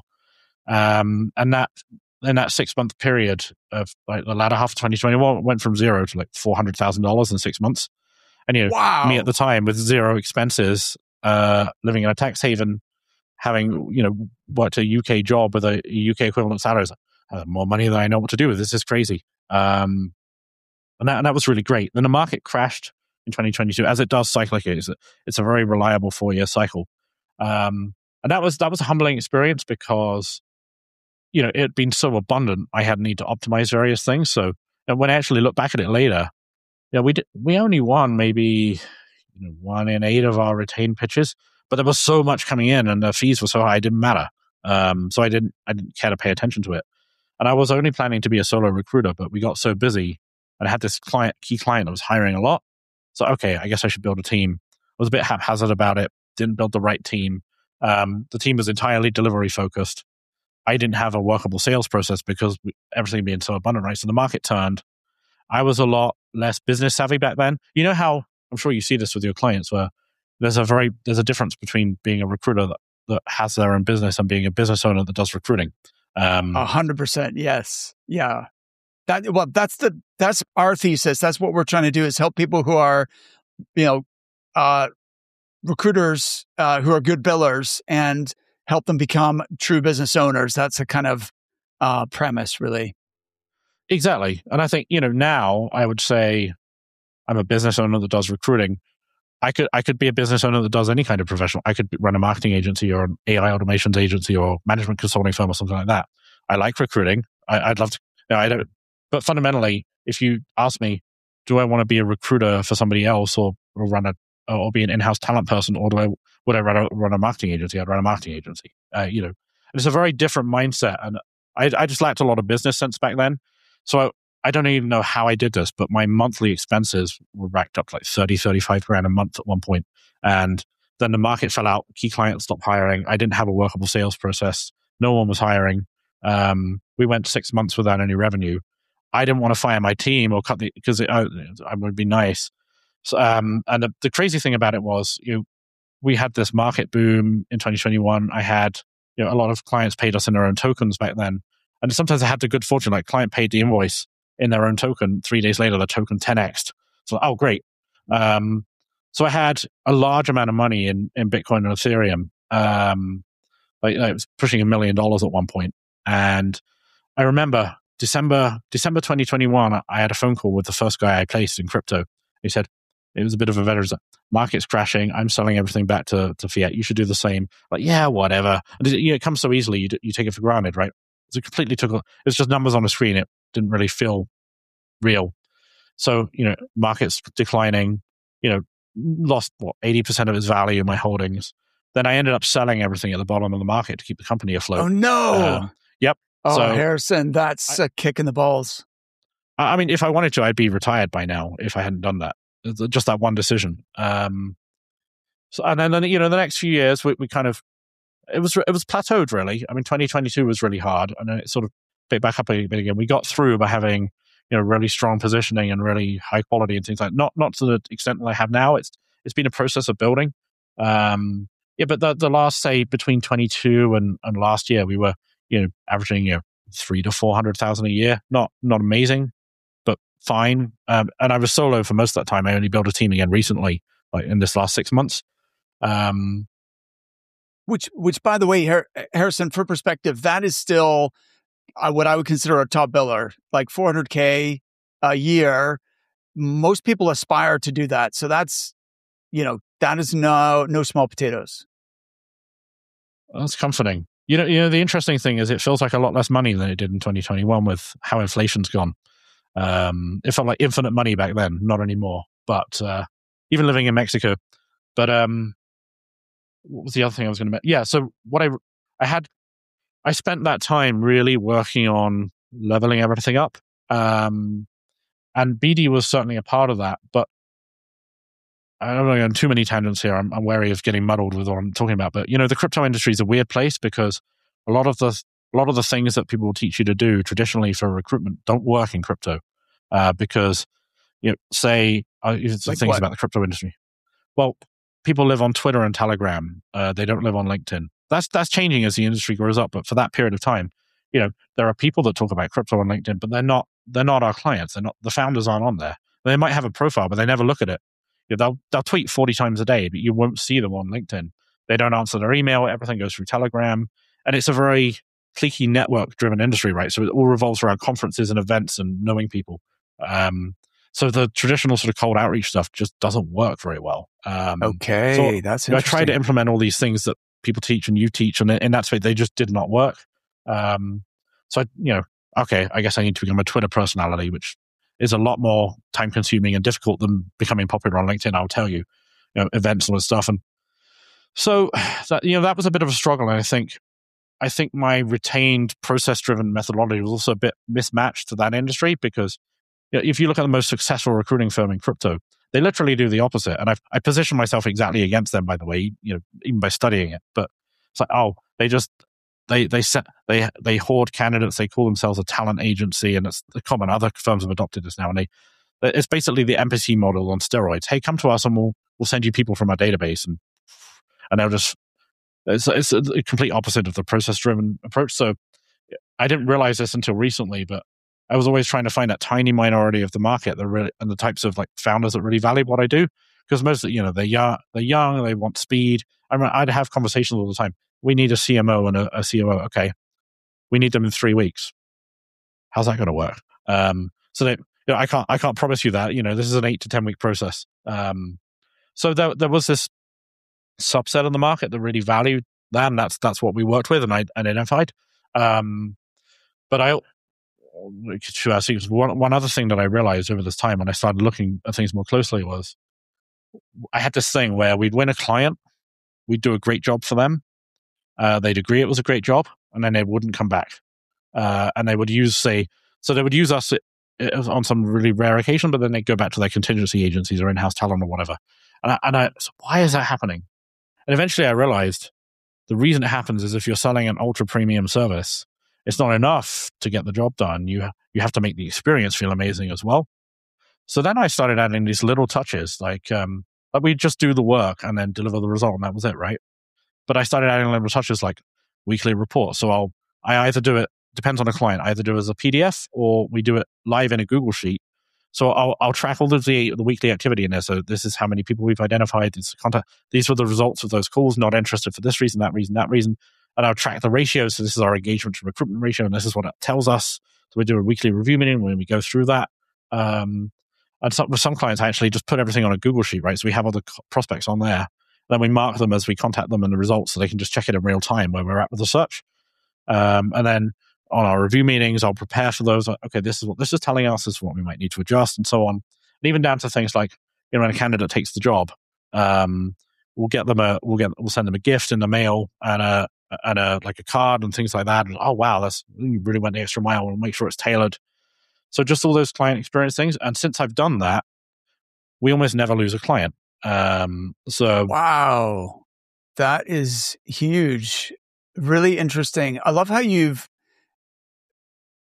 Um, and that in that six month period of like the latter half of twenty twenty-one, went from zero to like four hundred thousand dollars in six months. And you know, wow. me at the time with zero expenses, uh, living in a tax haven, having you know worked a U K job with a U K equivalent salary, I have more money than I know what to do with. This is crazy. Um, and that and that was really great. Then the market crashed in twenty twenty-two, as it does cyclically. It's a, it's a very reliable four year cycle, um, and that was that was a humbling experience because you know it had been so abundant. I had need to optimize various things. So and when I actually look back at it later, yeah, we did, we only won maybe you know, one in eight of our retained pitches, but there was so much coming in, and the fees were so high, it didn't matter. Um, so I didn't I didn't care to pay attention to it. And I was only planning to be a solo recruiter, but we got so busy, and I had this client, key client that was hiring a lot. So, okay, I guess I should build a team. I was a bit haphazard about it, didn't build the right team. Um, the team was entirely delivery focused. I didn't have a workable sales process because we, everything being so abundant, right? So the market turned. I was a lot less business savvy back then. You know how, I'm sure you see this with your clients, where there's a very, there's a difference between being a recruiter that, that has their own business and being a business owner that does recruiting. Um, A hundred percent. Yes. Yeah. That, well, that's the, that's our thesis. That's what we're trying to do, is help people who are, you know, uh, recruiters, uh, who are good billers, and help them become true business owners. That's a kind of, uh, premise, really. Exactly. And I think, you know, now I would say I'm a business owner that does recruiting. I could I could be a business owner that does any kind of professional. I could run a marketing agency or an A I automations agency or management consulting firm or something like that. I like recruiting. I, I'd love to. You know, I don't. But fundamentally, if you ask me, do I want to be a recruiter for somebody else, or, or run a or be an in-house talent person, or do I would I run a, run a marketing agency? I'd run a marketing agency. Uh, you know, and it's a very different mindset, and I I just lacked a lot of business sense back then. So I, I don't even know how I did this, but my monthly expenses were racked up to like thirty, thirty-five grand a month at one point. And then the market fell out. Key clients stopped hiring. I didn't have a workable sales process. No one was hiring. Um, we went six months without any revenue. I didn't want to fire my team or cut the, because it, uh, it would be nice. So, um, and the, the crazy thing about it was, you know, we had this market boom in twenty twenty-one. I had, you know, a lot of clients paid us in their own tokens back then. And sometimes I had the good fortune, like client paid the invoice in their own token. Three days later, the token ten x'd. So, oh, great. Um, so I had a large amount of money in, in Bitcoin and Ethereum. Um, like, it was pushing a million dollars at one point. And I remember December December twenty twenty-one, I had a phone call with the first guy I placed in crypto. He said, it was a bit of a veteran. Market's crashing. I'm selling everything back to, to fiat. You should do the same. Like, yeah, whatever. And it, you know, it comes so easily. You, you take it for granted, right? It completely took, it's just numbers on a screen. It didn't really feel real. So, you know, markets declining, you know, lost what, eighty percent of its value in my holdings. Then I ended up selling everything at the bottom of the market to keep the company afloat. Oh, no. Um, yep. Oh, so, Harrison, that's I, a kick in the balls. I mean, if I wanted to, I'd be retired by now if I hadn't done that. Just that one decision. Um, so, and then, you know, the next few years, we, we kind of, It was it was plateaued, really. I mean, twenty twenty-two was really hard, and then it sort of picked back up a bit again. We got through by having you know, really strong positioning and really high quality and things like that. Not not to the extent that I have now. It's it's been a process of building. Um, yeah, but the the last say between twenty-two and, and last year, we were you know averaging you know three to four hundred thousand a year. Not not amazing, but fine. Um, and I was solo for most of that time. I only built a team again recently, like in this last six months. Um, which which by the way, Har- Harrison, for perspective, that is still uh, what I would consider a top biller, like four hundred K a year. Most people aspire to do that. So that's, you know, that is no, no small potatoes. That's comforting. You know, you know, the interesting thing is it feels like a lot less money than it did in twenty twenty-one with how inflation's gone. Um, it felt like infinite money back then, not anymore. But uh, even living in Mexico. But um, what was the other thing I was going to mention? Yeah, so what I, I had, I spent that time really working on leveling everything up. Um, and B D was certainly a part of that, but I don't know, on too many tangents here. I'm, I'm wary of getting muddled with what I'm talking about. But, you know, the crypto industry is a weird place because a lot of the a lot of the things that people will teach you to do traditionally for recruitment don't work in crypto. Uh, because, you know, say, uh, it's Like things what? about the crypto industry. Well, people live on Twitter and Telegram. Uh, they don't live on LinkedIn. That's that's changing as the industry grows up. But for that period of time, you know, there are people that talk about crypto on LinkedIn, but they're not they're not our clients. They're not the founders aren't on there. They might have a profile, but they never look at it. You know, they'll they'll tweet forty times a day, but you won't see them on LinkedIn. They don't answer their email. Everything goes through Telegram, and it's a very cliquey network-driven industry, right? So it all revolves around conferences and events and knowing people. Um, so the traditional sort of cold outreach stuff just doesn't work very well. Um, Okay, so that's you know, I interesting. tried to implement all these things that people teach and you teach, and in that space, they just did not work. Um, so, I, you know, okay, I guess I need to become a Twitter personality, which is a lot more time consuming and difficult than becoming popular on LinkedIn, I'll tell you, you know, events and all this stuff. And so that, you know, that was a bit of a struggle. And I think, I think my retained process driven methodology was also a bit mismatched to that industry because you know, if you look at the most successful recruiting firm in crypto, they literally do the opposite. And I've, I position myself exactly against them, by the way, you know, even by studying it. But it's like, oh, they just, they they set they they hoard candidates. They call themselves a talent agency, and it's the common. Other firms have adopted this now, and they it's basically the embassy model on steroids. Hey, come to us, and we'll we'll send you people from our database, and and they'll just it's it's a complete opposite of the process driven approach. So I didn't realize this until recently, but I was always trying to find that tiny minority of the market that really and the types of like founders that really value what I do. Because most, you know, they're young, they're young, they want speed. I mean, I'd have conversations all the time. We need a C M O and a, a C O O. Okay, we need them in three weeks. How's that going to work? Um, so that you know, I can't, I can't promise you that. You know, this is an eight to ten week process. Um, so there, there was this subset of the market that really valued that, and that's that's what we worked with and I identified. Um, but I, one one other thing that I realized over this time when I started looking at things more closely was I had this thing where we'd win a client, we'd do a great job for them, uh, they'd agree it was a great job, and then they wouldn't come back. Uh, and they would use, say, so they would use us on some really rare occasion, but then they'd go back to their contingency agencies or in-house talent or whatever. And I, and I so why is that happening? And eventually I realized the reason it happens is if you're selling an ultra premium service, it's not enough to get the job done. You you have to make the experience feel amazing as well. So then I started adding these little touches, like um, like we just do the work and then deliver the result, and that was it, right? But I started adding little touches like weekly reports. So I'll I either do it, depends on the client, I either do it as a P D F or we do it live in a Google Sheet. So I'll I'll track all of the the weekly activity in there. So this is how many people we've identified. This contact. These were the results of those calls. Not interested for this reason, that reason, that reason. And I'll track the ratio. So this is our engagement to recruitment ratio, and this is what it tells us. So we do a weekly review meeting when we go through that. Um, and some, with some clients, I actually just put everything on a Google Sheet, right? So we have all the prospects on there. Then we mark them as we contact them and the results, so they can just check it in real time where we're at with the search. Um, and then on our review meetings, I'll prepare for those. Okay, this is what this is telling us. This is what we might need to adjust, and so on. And even down to things like, you know, when a candidate takes the job, um, we'll get them a we'll get we'll send them a gift in the mail and a and a like a card and things like that. And, oh wow, that's you really went the extra mile. We'll make sure it's tailored. So just all those client experience things. And since I've done that, we almost never lose a client. Um, so wow, that is huge. Really interesting. I love how you've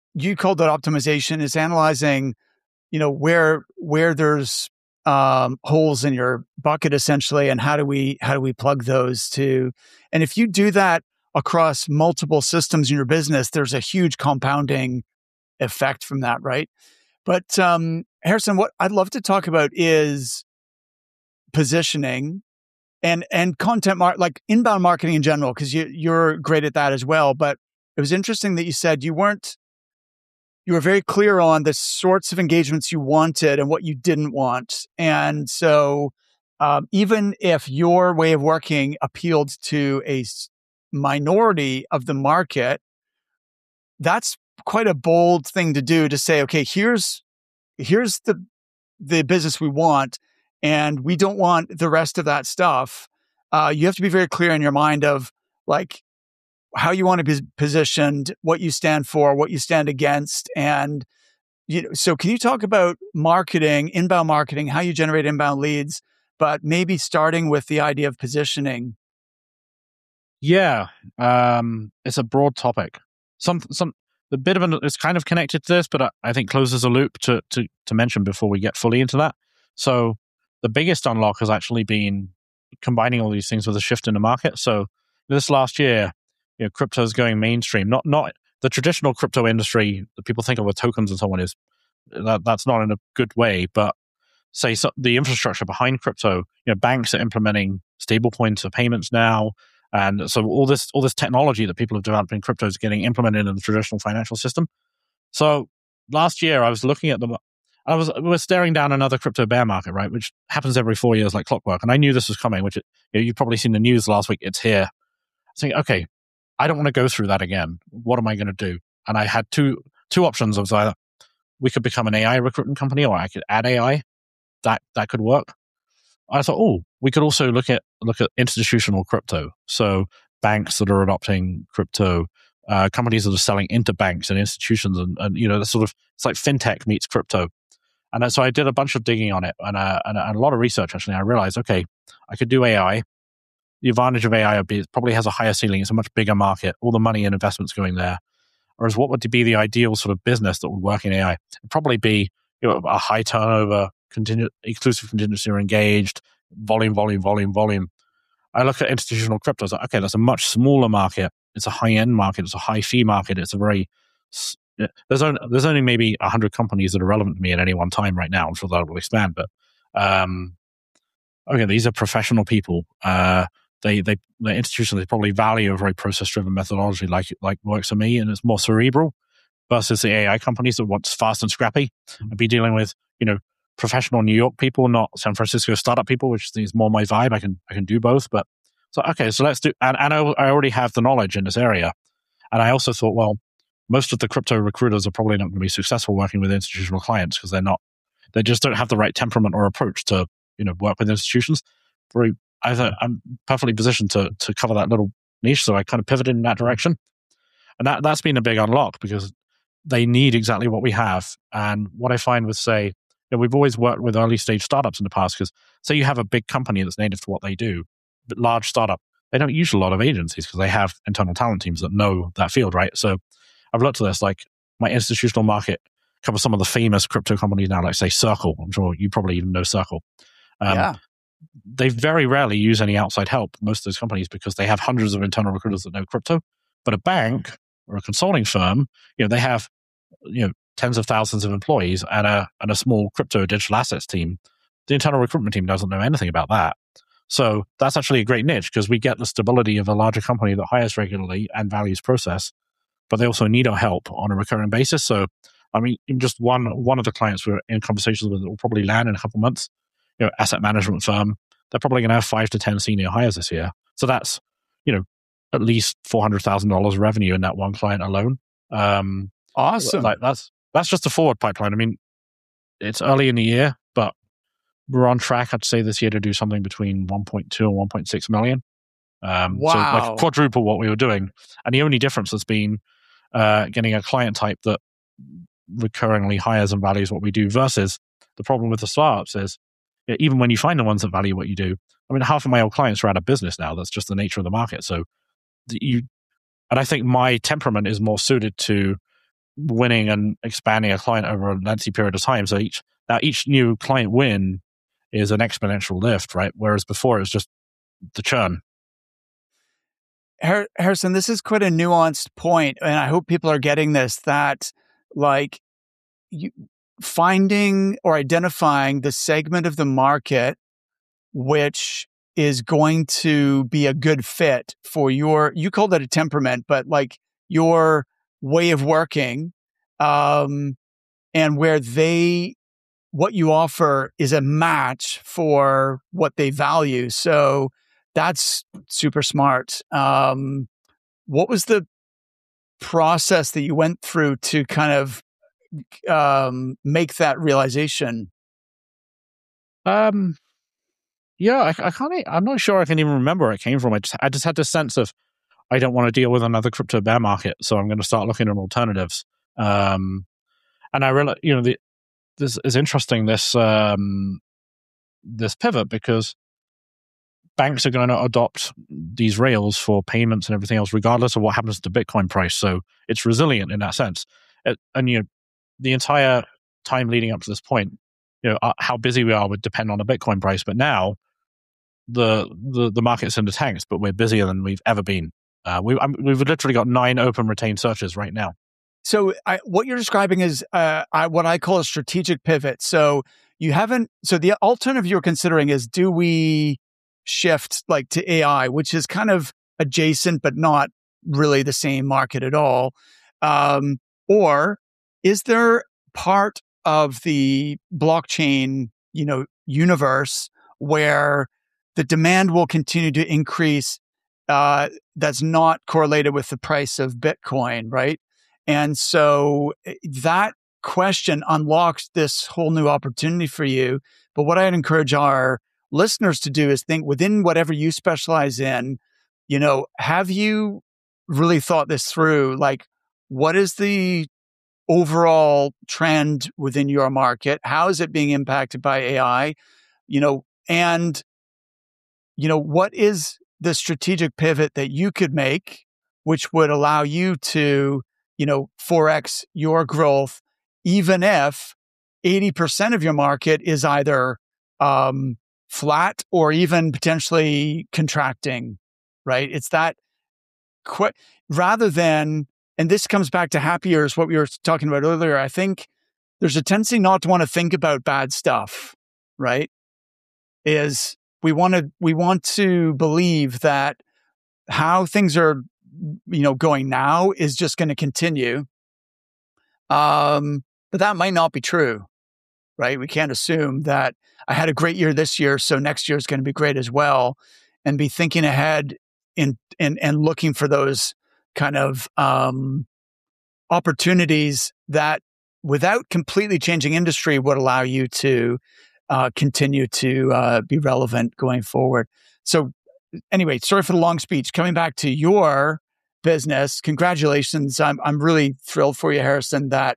you called that optimization, is analyzing, you know, where where there's um, holes in your bucket essentially, and how do we how do we plug those to? And if you do that across multiple systems in your business, there's a huge compounding effect from that, right? But um, Harrison, what I'd love to talk about is positioning and and content mar- like inbound marketing in general, because you you're great at that as well. But it was interesting that you said you weren't you were very clear on the sorts of engagements you wanted and what you didn't want. And so um, even if your way of working appealed to a s- minority of the market, that's quite a bold thing to do, to say, okay, here's here's the the business we want, and we don't want the rest of that stuff. Uh, you have to be very clear in your mind of like how you want to be positioned, what you stand for, what you stand against. And you know, so can you talk about marketing, inbound marketing, how you generate inbound leads, but maybe starting with the idea of positioning? Yeah, um, it's a broad topic. Some, some, the bit of an, it's kind of connected to this, but I, I think closes a loop to, to to mention before we get fully into that. So the biggest unlock has actually been combining all these things with a shift in the market. So this last year, you know, crypto is going mainstream. Not not the traditional crypto industry that people think of with tokens and so on is that that's not in a good way. But say so, the infrastructure behind crypto, you know, banks are implementing stable points of payments now. And so all this all this technology that people have developed in crypto is getting implemented in the traditional financial system. So last year I was looking at them. I was we were staring down another crypto bear market, right, which happens every four years like clockwork. And I knew this was coming, which it, you know, you've probably seen the news last week. It's here. I was thinking, okay, I don't want to go through that again. What am I going to do? And I had two two options. Of either we could become an A I recruitment company, or I could add A I. That that could work. I thought, oh, we could also look at look at institutional crypto. So banks that are adopting crypto, uh, companies that are selling into banks and institutions, and, and you know, the sort of it's like fintech meets crypto. And so I did a bunch of digging on it and, uh, and, and a lot of research. Actually, I realized, okay, I could do A I. The advantage of A I would be it probably has a higher ceiling. It's a much bigger market. All the money and investments going there. Whereas what would be the ideal sort of business that would work in A I? It'd probably be, you know, a high turnover, contingent, exclusive contingency or engaged, volume, volume, volume, volume. I look at institutional crypto, like, okay, that's a much smaller market. It's a high-end market. It's a high fee market. It's a very, there's only, there's only maybe one hundred companies that are relevant to me at any one time right now. I'm sure that will expand, but um, okay, these are professional people. Uh, they, they, the institutions, they probably value a very process-driven methodology like, like works for me, and it's more cerebral versus the A I companies that want fast and scrappy. I'd be dealing with, you know, professional New York people, not San Francisco startup people, which is more my vibe. I can I can do both. But so okay, so let's do. And, and I, I already have the knowledge in this area, and I also thought, well, most of the crypto recruiters are probably not going to be successful working with institutional clients because they're not. They just don't have the right temperament or approach to, you know, work with institutions. Very, I thought I'm perfectly positioned to to cover that little niche, so I kind of pivoted in that direction, and that that's been a big unlock because they need exactly what we have. And what I find with, say, you know, we've always worked with early stage startups in the past because, say, you have a big company that's native to what they do, but large startup, they don't use a lot of agencies because they have internal talent teams that know that field, right? So I've looked at this, like my institutional market covers some of the famous crypto companies now, like say Circle. I'm sure you probably even know Circle. Um, yeah. They very rarely use any outside help, most of those companies, because they have hundreds of internal recruiters that know crypto. But a bank or a consulting firm, you know, they have, you know, tens of thousands of employees and a and a small crypto digital assets team. The internal recruitment team doesn't know anything about that. So that's actually a great niche because we get the stability of a larger company that hires regularly and values process, but they also need our help on a recurring basis. So, I mean, just one one of the clients we're in conversations with will probably land in a couple of months, you know, asset management firm. They're probably going to have five to ten senior hires this year. So that's, you know, at least four hundred thousand dollars revenue in that one client alone. Um, awesome. Like that's that's just a forward pipeline. I mean, it's early in the year, but we're on track, I'd say, this year to do something between one point two and one point six million. Um, wow. So like quadruple what we were doing. And the only difference has been uh, getting a client type that recurringly hires and values what we do versus the problem with the startups is, you know, even when you find the ones that value what you do, I mean, half of my old clients are out of business now. That's just the nature of the market. So you, and I think my temperament is more suited to winning and expanding a client over a lengthy period of time. So each now each new client win is an exponential lift, right? Whereas before it was just the churn. Harrison, this is quite a nuanced point, and I hope people are getting this, that like you, finding or identifying the segment of the market which is going to be a good fit for your, you called it a temperament, but like your way of working, um, and where they, what you offer is a match for what they value. So that's super smart. Um, what was the process that you went through to kind of um, make that realization? Um, yeah, I, I can't. I'm not sure I can even remember where it came from. I just, I just had this sense of I don't want to deal with another crypto bear market, so I'm going to start looking at alternatives. Um, and I realized, you know, the, this is interesting. This um, this pivot, because banks are going to adopt these rails for payments and everything else, regardless of what happens to Bitcoin price. So it's resilient in that sense. It, and you know, the entire time leading up to this point, you know, uh, how busy we are would depend on the Bitcoin price. But now the the, the market's in the tanks, but we're busier than we've ever been. Uh, we, I'm, we've literally got nine open retained searches right now. So I, what you're describing is uh, I, what I call a strategic pivot. So you haven't. So the alternative you're considering is, do we shift like to A I, which is kind of adjacent but not really the same market at all, um, or is there part of the blockchain, you know, universe where the demand will continue to increase? Uh, that's not correlated with the price of Bitcoin, right? And so that question unlocks this whole new opportunity for you. But what I'd encourage our listeners to do is think within whatever you specialize in, you know, have you really thought this through? Like, what is the overall trend within your market? How is it being impacted by A I? You know, and, you know, what is the strategic pivot that you could make, which would allow you to, you know, four X your growth, even if eighty percent of your market is either um, flat or even potentially contracting, right? It's that qu- rather than, and this comes back to happier, is what we were talking about earlier. I think there's a tendency not to want to think about bad stuff, right? Is we want to, we want to believe that how things are, you know, going now is just going to continue. Um, but that might not be true, right? We can't assume that I had a great year this year, so next year is going to be great as well, and be thinking ahead in, in and looking for those kind of um, opportunities that, without completely changing industry, would allow you to uh, continue to uh, be relevant going forward. So anyway, sorry for the long speech. Coming back to your business, congratulations. I'm I'm really thrilled for you, Harrison, that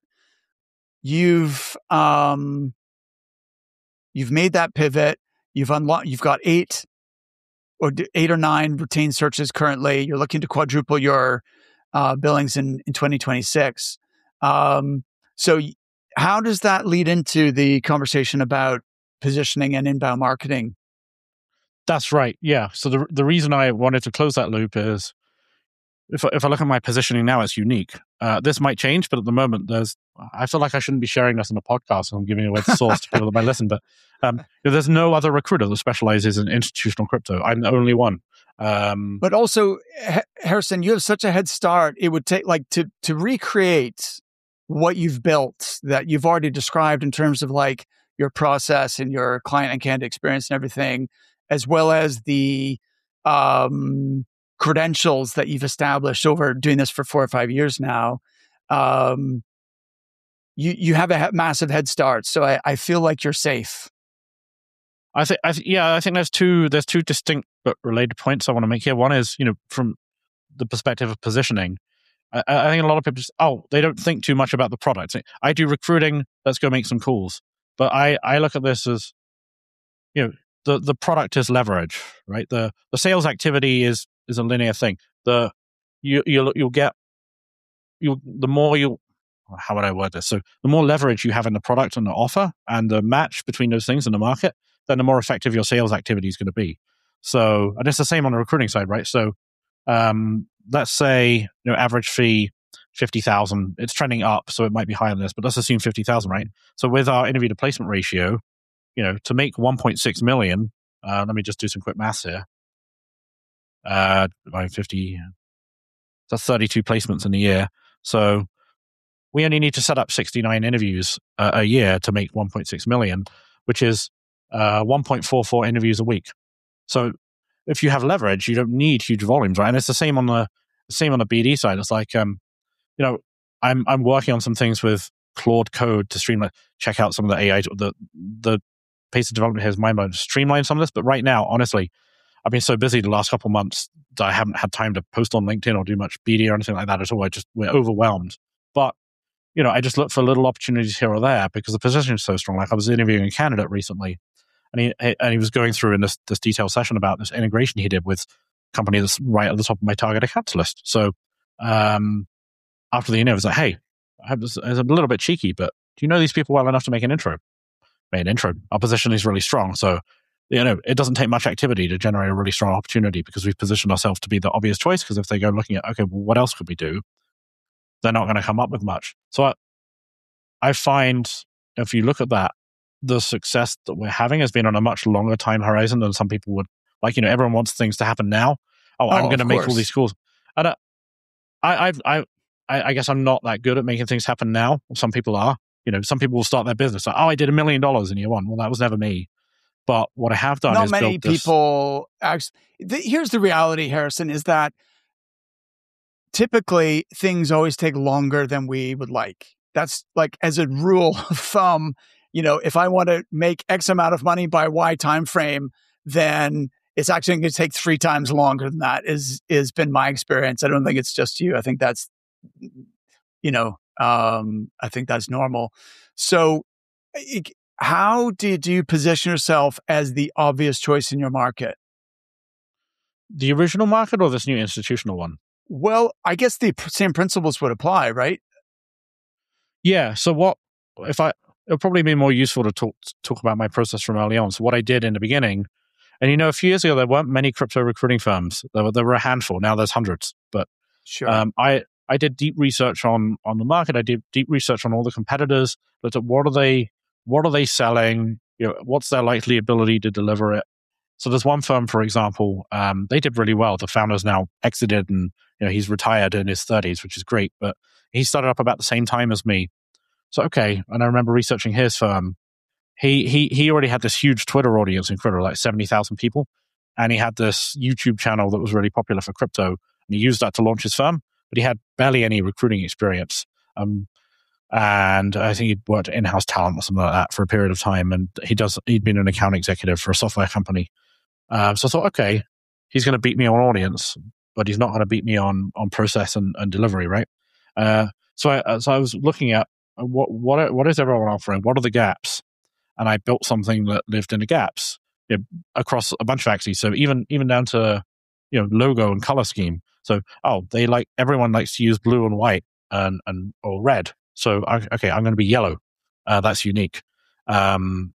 you've um, you've made that pivot. You've unlocked. You've got eight or eight or nine retained searches currently. You're looking to quadruple your uh, billings in in twenty twenty-six. Um, so, how does that lead into the conversation about positioning and inbound marketing? That's right. Yeah. So the the reason I wanted to close that loop is, if I, if I look at my positioning now, it's unique. Uh, this might change, but at the moment, there's. I feel like I shouldn't be sharing this on a podcast. So I'm giving away the source to people that might listen, but um, there's no other recruiter that specializes in institutional crypto. I'm the only one. Um, but also, Harrison, you have such a head start. It would take like to to recreate what you've built that you've already described in terms of like your process and your client and candidate experience and everything, as well as the um, credentials that you've established over doing this for four or five years now. Um, you you have a he- massive head start, so I, I feel like you're safe. I think, I th- yeah, I think there's two there's two distinct but related points I want to make here. One is, you know, from the perspective of positioning. I, I think a lot of people just, oh, they don't think too much about the product. I do recruiting, let's go make some calls. But I, I look at this as, you know, the, the product is leverage, right? The the sales activity is is a linear thing. The you you'll you'll get you the more you how would I word this? So the more leverage you have in the product and the offer and the match between those things in the market, then the more effective your sales activity is going to be. So, and it's the same on the recruiting side, right? So, um, let's say, you know, average fee, fifty thousand. It's trending up, so it might be higher than this, but let's assume fifty thousand, right? So with our interview to placement ratio, you know, to make one point six million, uh, let me just do some quick maths here. Uh, by fifty, that's thirty-two placements in a year. So we only need to set up sixty-nine interviews uh, a year to make one point six million, which is uh, one point four four interviews a week. So if you have leverage, you don't need huge volumes, right? And it's the same on the same on the B D side. It's like, um, you know, I'm I'm working on some things with Claude Code to streamline, check out some of the A I, the the pace of development here is mind blowing to streamline some of this. But right now, honestly, I've been so busy the last couple of months that I haven't had time to post on LinkedIn or do much B D or anything like that at all. I just, we're overwhelmed. But, you know, I just look for little opportunities here or there because the position is so strong. Like I was interviewing a candidate recently, and he and he was going through in this this detailed session about this integration he did with a company that's right at the top of my target accounts list. So um, after the interview, I was like, hey, I was, I was a little bit cheeky, but do you know these people well enough to make an intro? Made an intro. Our position is really strong. So, you know, it doesn't take much activity to generate a really strong opportunity because we've positioned ourselves to be the obvious choice. Because if they go looking at, okay, well, what else could we do? They're not going to come up with much. So I, I find if you look at that, the success that we're having has been on a much longer time horizon than some people would like. You know, everyone wants things to happen now. Oh, oh I'm going to make all these calls. And uh, I, I've, I, I guess I'm not that good at making things happen now. Some people are. You know, some people will start their business. Like, oh, I did a million dollars in year one. Well, that was never me. But what I have done not is many built this. people. Actually, the, here's the reality, Harrison, is that typically things always take longer than we would like. That's like as a rule of thumb. You know, if I want to make X amount of money by Y time frame, then it's actually going to take three times longer than that. Is is been my experience. I don't think it's just you. I think that's, you know, um, I think that's normal. So, it, how did you position yourself as the obvious choice in your market? The original market or this new institutional one? Well, I guess the same principles would apply, right? Yeah. So what if I? It'll probably be more useful to talk talk about my process from early on. So what I did in the beginning, and you know, a few years ago there weren't many crypto recruiting firms. There were there were a handful. Now there's hundreds. But sure, um, I I did deep research on on the market. I did deep research on all the competitors. Looked at what are they what are they selling? You know, what's their likely ability to deliver it? So there's one firm, for example, um, they did really well. The founder's now exited, and you know he's retired in his thirties, which is great. But he started up about the same time as me. So, okay, and I remember researching his firm. He he he already had this huge Twitter audience in crypto, like seventy thousand people. And he had this YouTube channel that was really popular for crypto. And he used that to launch his firm, but he had barely any recruiting experience. Um, and I think he'd worked in-house talent or something like that for a period of time. And he does, he'd been an account executive for a software company. Um, so I thought, okay, he's going to beat me on audience, but he's not going to beat me on on process and, and delivery, right? Uh, so, I, so I was looking at, What what what is everyone offering? What are the gaps? And I built something that lived in the gaps, you know, across a bunch of axes. So even even down to you know logo and color scheme. So oh, they like everyone likes to use blue and white and and or red. So I, okay, I'm going to be yellow. Uh, that's unique. Um,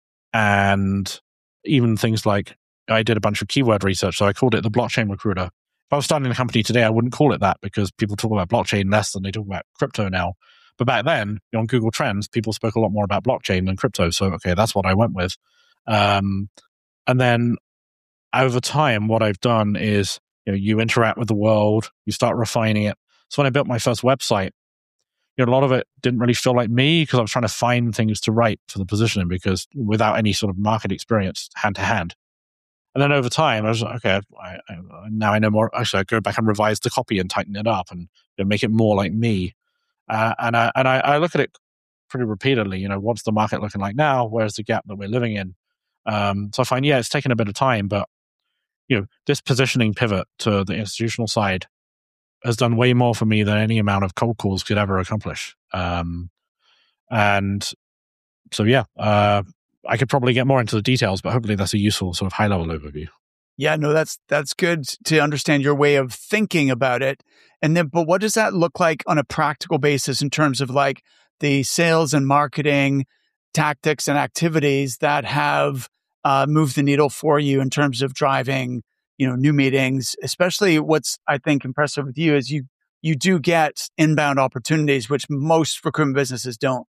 and even things like I did a bunch of keyword research. So I called it the blockchain recruiter. If I was starting a company today, I wouldn't call it that because people talk about blockchain less than they talk about crypto now. But back then, you know, on Google Trends, people spoke a lot more about blockchain than crypto. So, okay, that's what I went with. Um, and then over time, what I've done is, you know, you interact with the world, you start refining it. So when I built my first website, you know, a lot of it didn't really feel like me because I was trying to find things to write for the positioning because without any sort of market experience hand to hand. And then over time, I was like, okay, I, I, now I know more. Actually, I go back and revise the copy and tighten it up and you know, make it more like me. Uh, and I and I, I look at it pretty repeatedly. You know, what's the market looking like now? Where's the gap that we're living in? Um, so I find, yeah, it's taken a bit of time, but you know, this positioning pivot to the institutional side has done way more for me than any amount of cold calls could ever accomplish. Um, and so, yeah, uh, I could probably get more into the details, but hopefully that's a useful sort of high level overview. Yeah, no, that's that's good to understand your way of thinking about it. And then, but what does that look like on a practical basis in terms of like the sales and marketing tactics and activities that have uh, moved the needle for you in terms of driving, you know, new meetings? Especially, what's I think impressive with you is you you do get inbound opportunities, which most recruitment businesses don't.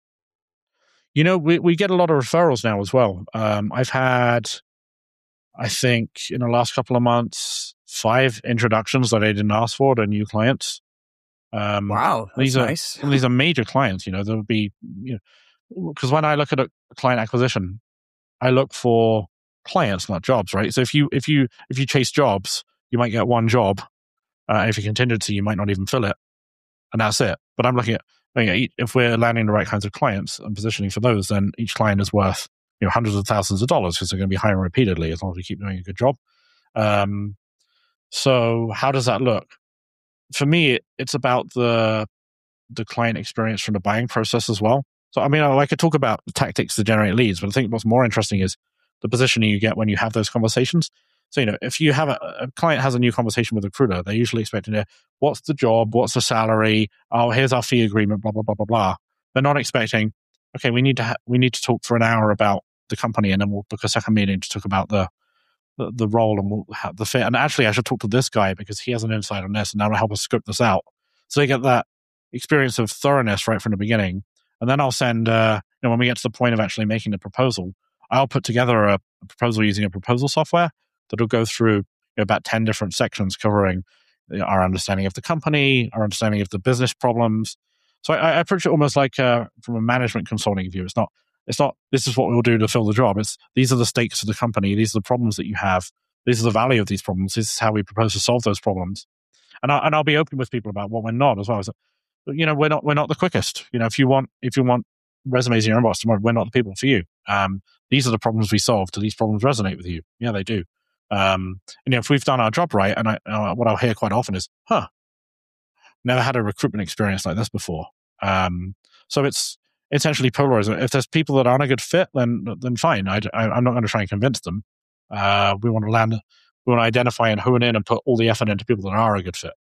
You know, we, we get a lot of referrals now as well. Um, I've had, I think, in the last couple of months, five introductions that I didn't ask for to new clients. Um, Wow, that's these are nice. some of these are major clients. You know, there would be, you know, because when I look at a client acquisition, I look for clients, not jobs, right? So if you if you if you chase jobs, you might get one job. Uh, if you contingency, you might not even fill it, and that's it. But I'm looking at, you know, if we're landing the right kinds of clients and positioning for those, then each client is worth, you know, hundreds of thousands of dollars because they're going to be hiring repeatedly as long as we keep doing a good job. Um, so how does that look? For me, it, it's about the the client experience from the buying process as well. So, I mean, I, I could talk about tactics to generate leads, but I think what's more interesting is the positioning you get when you have those conversations. So, you know, if you have a, a client has a new conversation with a recruiter, they're usually expecting to, what's the job? What's the salary? Oh, here's our fee agreement, blah, blah, blah, blah, blah. They're not expecting, okay, we need to, ha- we need to talk for an hour about the company and then we'll book a second meeting to talk about the, the, the role and we'll have the fit. And actually, I should talk to this guy because he has an insight on this and that'll help us scope this out. So they get that experience of thoroughness right from the beginning. And then I'll send, uh, you know, when we get to the point of actually making the proposal, I'll put together a, a proposal using a proposal software that'll go through, you know, about ten different sections covering, you know, our understanding of the company, our understanding of the business problems. So I, I approach it almost like uh, from a management consulting view. It's not, it's not, this is what we'll do to fill the job. It's, these are the stakes of the company. These are the problems that you have. These are the value of these problems. This is how we propose to solve those problems. And, I, and I'll be open with people about what we're not as well. So, you know, we're not we're not the quickest. You know, if you want if you want resumes in your inbox tomorrow, we're not the people for you. Um, these are the problems we solve. Do these problems resonate with you? Yeah, they do. Um, and you know, if we've done our job right, and I, uh, what I'll hear quite often is, "Huh, never had a recruitment experience like this before." Um, so it's essentially polarizing. If there's people that aren't a good fit, then then fine. I, I, I'm not going to try and convince them. Uh, we want to land, we want to identify and hone in and put all the effort into people that are a good fit.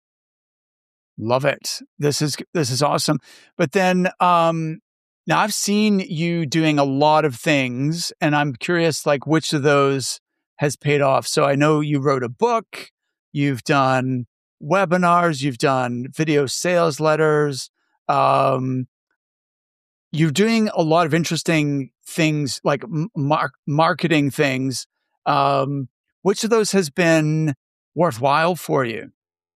Love it. This is this is awesome. But then um now I've seen you doing a lot of things and I'm curious like which of those has paid off. So I know you wrote a book, you've done webinars, you've done video sales letters, um you're doing a lot of interesting things like mar- marketing things. Um which of those has been worthwhile for you?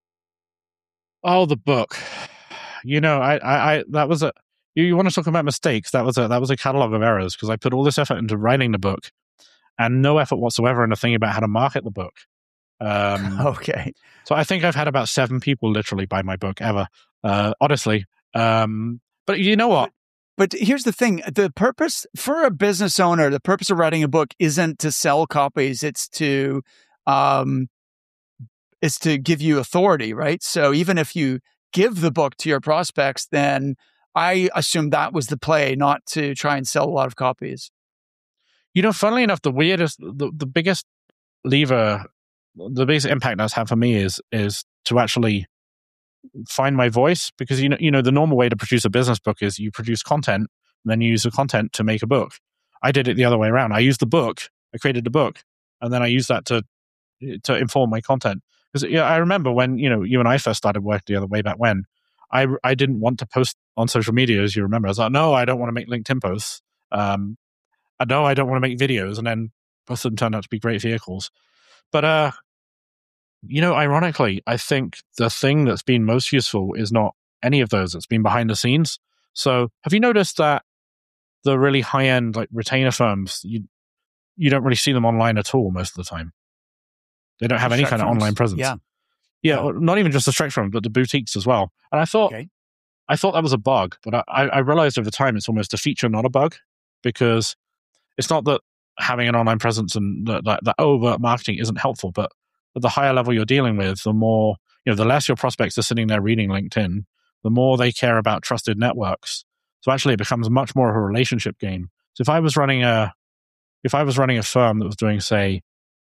Oh, the book. You know, I, I, I that was a. You, you want to talk about mistakes? That was a that was a catalog of errors because I put all this effort into writing the book, and no effort whatsoever in the thing about how to market the book. Um, Okay. so I think I've had about seven people literally buy my book ever. Uh, honestly, um, but you know what? But here's the thing. The purpose for a business owner, the purpose of writing a book isn't to sell copies. It's to, um, it's to give you authority, right? So even if you give the book to your prospects, then I assume that was the play, not to try and sell a lot of copies. You know, funnily enough, the weirdest, the, the biggest lever, the biggest impact that's had for me is is to actually find my voice, because you know you know the normal way to produce a business book is you produce content and then you use the content to make a book. I did it the other way around. I used the book, I created the book, and then I used that to to inform my content. Because yeah, I remember when you know you and I first started working together way back when, I I didn't want to post on social media, as you remember. I was like, no, I don't want to make LinkedIn posts. Um, I know I don't want to make videos, and then both of them turned out to be great vehicles. But uh, you know, ironically, I think the thing that's been most useful is not any of those. It's been behind the scenes. So have you noticed that the really high-end like retainer firms, you you don't really see them online at all most of the time. They don't have any kind of online presence. Yeah. Yeah, Yeah. not even just the stretch firms, but the boutiques as well. And I thought Okay. I thought that was a bug, but I, I realized over time it's almost a feature, not a bug, because it's not that having an online presence and that, that, that overt marketing isn't helpful, but the higher level you're dealing with, the more, you know, the less your prospects are sitting there reading LinkedIn, the more they care about trusted networks. So actually it becomes much more of a relationship game. So if I was running a, if I was running a firm that was doing, say,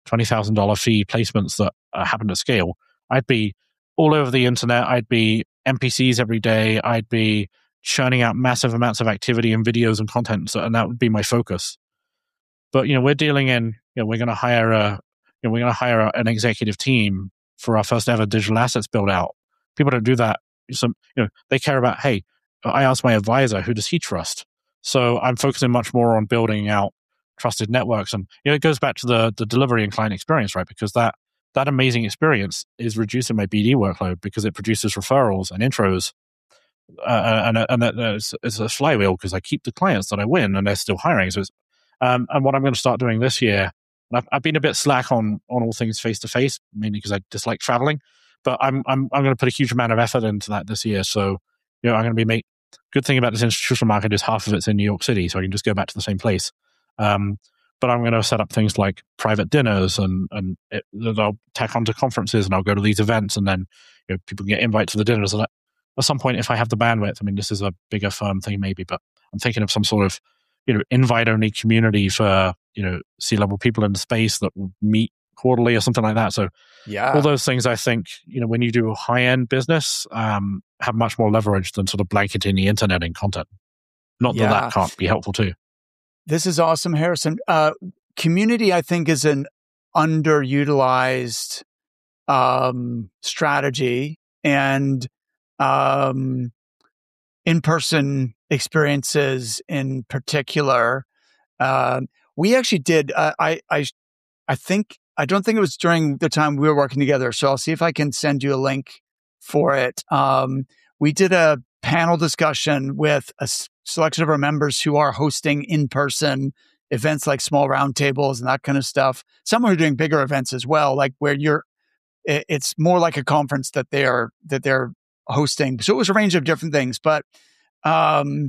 twenty thousand dollars fee placements that uh, happen to scale, I'd be all over the internet. I'd be N P Cs every day. I'd be churning out massive amounts of activity and videos and content, so, and that would be my focus. But you know, we're dealing in. You know, we're going to hire a. You know, we're going to hire a, an executive team for our first ever digital assets build out. People don't do that. Some, you know, they care about. Hey, I asked my advisor, who does he trust? So I'm focusing much more on building out trusted networks, and you know, it goes back to the the delivery and client experience, right? Because that that amazing experience is reducing my B D workload because it produces referrals and intros. Uh, and and uh, it's, it's a flywheel because I keep the clients that I win and they're still hiring. So, it's, um, and what I'm going to start doing this year, and I've, I've been a bit slack on on all things face to face, mainly because I dislike traveling. But I'm I'm I'm going to put a huge amount of effort into that this year. So, you know, I'm going to be make. Good thing about this institutional market is half of it's in New York City, so I can just go back to the same place. Um, but I'm going to set up things like private dinners, and and it, I'll tack onto conferences, and I'll go to these events, and then you know, people can get invited to the dinners. And at some point, if I have the bandwidth, I mean, this is a bigger firm thing maybe, but I'm thinking of some sort of, you know, invite-only community for, you know, C-level people in the space that will meet quarterly or something like that. So yeah, all those things, I think, you know, when you do a high-end business, um, have much more leverage than sort of blanketing the internet in content. Not yeah. that that can't be helpful too. This is awesome, Harrison. Uh, community, I think, is an underutilized um, strategy, and um, in-person experiences in particular. Uh, we actually did. Uh, I, I, I think. I don't think it was during the time we were working together. So I'll see if I can send you a link for it. Um, we did a panel discussion with a s- selection of our members who are hosting in-person events like small roundtables and that kind of stuff. Some are doing bigger events as well, like where you're, it, it's more like a conference that they are, that they're hosting. So it was a range of different things, but, um,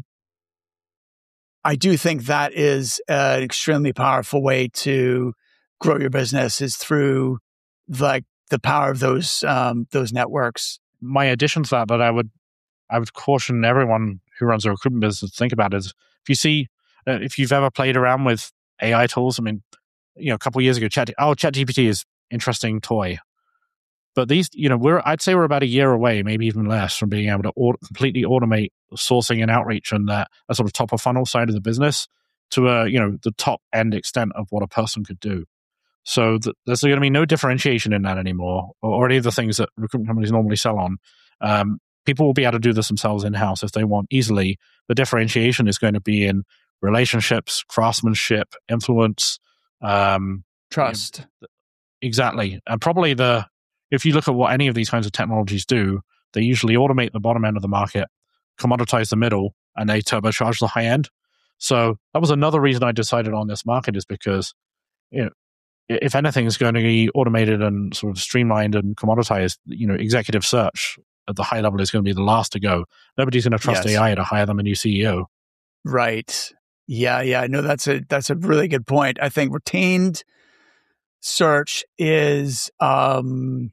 I do think that is an extremely powerful way to grow your business, is through like the power of those um, those networks. My addition to that, that I would I would caution everyone who runs a recruitment business to think about is, if you see, uh, if you've ever played around with A I tools. I mean, you know, a couple of years ago, Chat oh ChatGPT is interesting toy, but these, you know, we're I'd say we're about a year away, maybe even less, from being able to auto, completely automate sourcing and outreach and that a sort of top of funnel side of the business to a, you know, the top end extent of what a person could do. So th- there's going to be no differentiation in that anymore, or, or any of the things that recruitment companies normally sell on. Um, people will be able to do this themselves in-house if they want easily. The differentiation is going to be in relationships, craftsmanship, influence, um, trust. You know, exactly. And probably the, if you look at what any of these kinds of technologies do, they usually automate the bottom end of the market, commoditize the middle, and they turbocharge the high end. So that was another reason I decided on this market, is because, you know, if anything is going to be automated and sort of streamlined and commoditized, you know, executive search at the high level is going to be the last to go. Nobody's going to trust Yes. A I to hire them a new C E O. Right. Yeah. Yeah. No, that's a that's a really good point. I think retained search is um,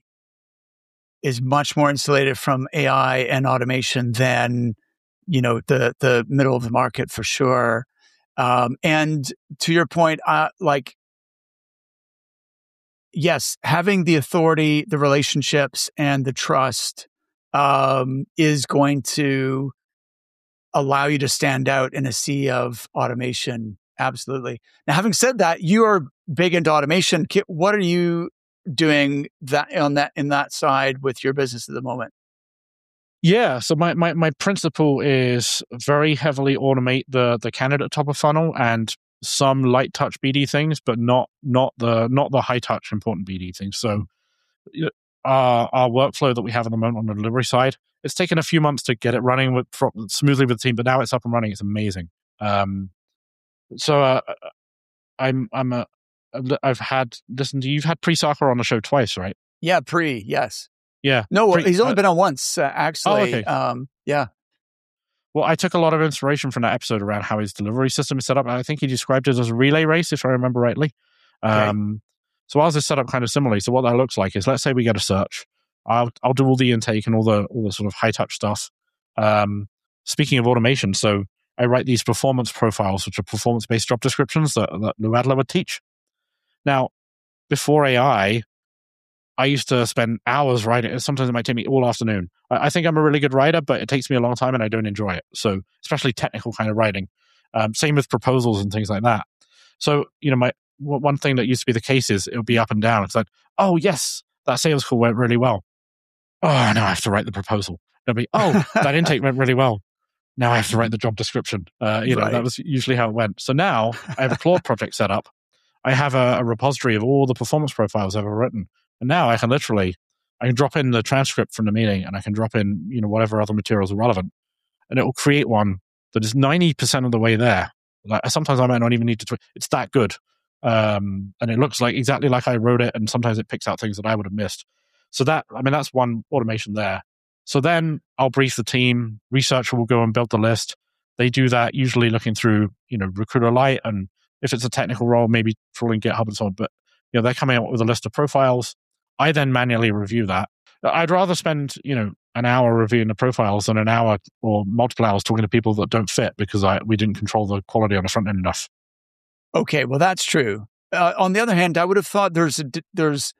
is much more insulated from A I and automation than, you know, the the middle of the market for sure. Um, and to your point, uh, like. Yes, having the authority, the relationships, and the trust um, is going to allow you to stand out in a sea of automation. Absolutely. Now, having said that, you are big into automation. What are you doing that on that in that side with your business at the moment? Yeah, so my, my, my principle is very heavily automate the the candidate top of funnel and some light touch B D things, but not not the not the high touch important B D things. So our our workflow that we have at the moment on the delivery side, it's taken a few months to get it running with smoothly with the team, but now it's up and running. It's amazing. Um, so uh, I'm I'm a I've had listen to you've had Pri Sarkar on the show twice, right? Yeah, Pri, yes. Yeah. No, Pri, he's only uh, been on once, uh, actually. Oh, okay. Um, yeah. Well, I took a lot of inspiration from that episode around how his delivery system is set up. I think he described it as a relay race, if I remember rightly. Um, okay. So ours is set up kind of similarly. So what that looks like is, let's say we get a search. I'll I'll do all the intake and all the all the sort of high touch stuff. Um, speaking of automation, so I write these performance profiles, which are performance based job descriptions that, that Lou Adler would teach. Now, before A I, I used to spend hours writing. Sometimes it might take me all afternoon. I, I think I'm a really good writer, but it takes me a long time and I don't enjoy it. So especially technical kind of writing. Um, same with proposals and things like that. So, you know, my one thing that used to be the case is it would be up and down. It's like, oh, yes, that sales call went really well. Oh, now I have to write the proposal. It'll be, oh, that intake went really well. Now I have to write the job description. Uh, you know, right. That was usually how it went. So now I have a Claude project set up. I have a, a repository of all the performance profiles I've ever written. And now I can literally, I can drop in the transcript from the meeting and I can drop in, you know, whatever other materials are relevant. And it will create one that is ninety percent of the way there. Like sometimes I might not even need to, tw- it's that good. Um, and it looks like exactly like I wrote it. And sometimes it picks out things that I would have missed. So that, I mean, that's one automation there. So then I'll brief the team. Researcher will go and build the list. They do that usually looking through, you know, Recruiter Lite. And if it's a technical role, maybe trawling GitHub and so on. But, you know, they're coming out with a list of profiles. I then manually review that. I'd rather spend, you know, an hour reviewing the profiles than an hour or multiple hours talking to people that don't fit because I we didn't control the quality on the front end enough. Okay, well, that's true. Uh, on the other hand, I would have thought there's a, there's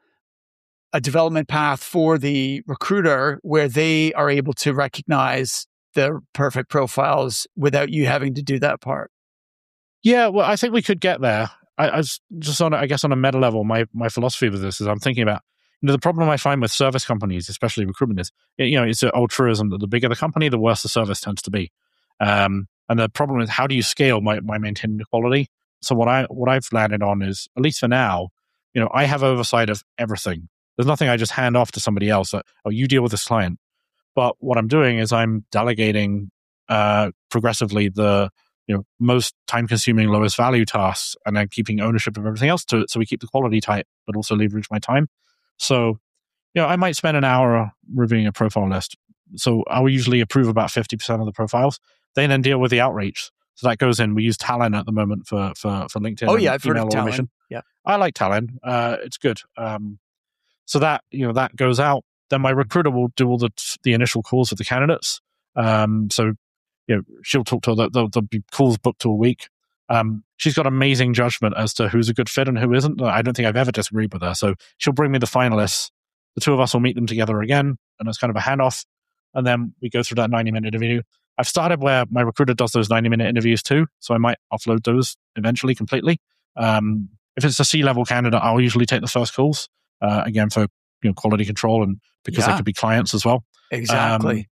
a development path for the recruiter where they are able to recognize the perfect profiles without you having to do that part. Yeah, well, I think we could get there. I, I was just on, I guess, on a meta level, my my philosophy with this is I'm thinking about, you know, the problem I find with service companies, especially recruitment, is, you know, it's an old truism that the bigger the company, the worse the service tends to be. Um, and the problem is, how do you scale my, my maintaining the quality? So what I what I've landed on is, at least for now, you know, I have oversight of everything. There's nothing I just hand off to somebody else. That, oh, you deal with this client. But what I'm doing is I'm delegating uh, progressively the, you know, most time-consuming, lowest value tasks, and then keeping ownership of everything else to it, so we keep the quality tight, but also leverage my time. So, you know, I might spend an hour reviewing a profile list. So I will usually approve about fifty percent of the profiles. They then deal with the outreach. So that goes in. We use Talon at the moment for for, for LinkedIn. Oh yeah, I've heard of Talon. Yeah, I like Talon. Uh, it's good. Um, so that, you know, that goes out. Then my recruiter will do all the the initial calls with the candidates. Um, so, you know, she'll talk to, there'll, there'll be calls booked to a week. Um, she's got amazing judgment as to who's a good fit and who isn't. I don't think I've ever disagreed with her. So she'll bring me the finalists. The two of us will meet them together again, and it's kind of a handoff. And then we go through that ninety minute interview. I've started where my recruiter does those ninety minute interviews too. So I might offload those eventually completely. Um, if it's a C-level candidate, I'll usually take the first calls, uh, again, for, you know, quality control and because yeah. they could be clients as well. Exactly. Um,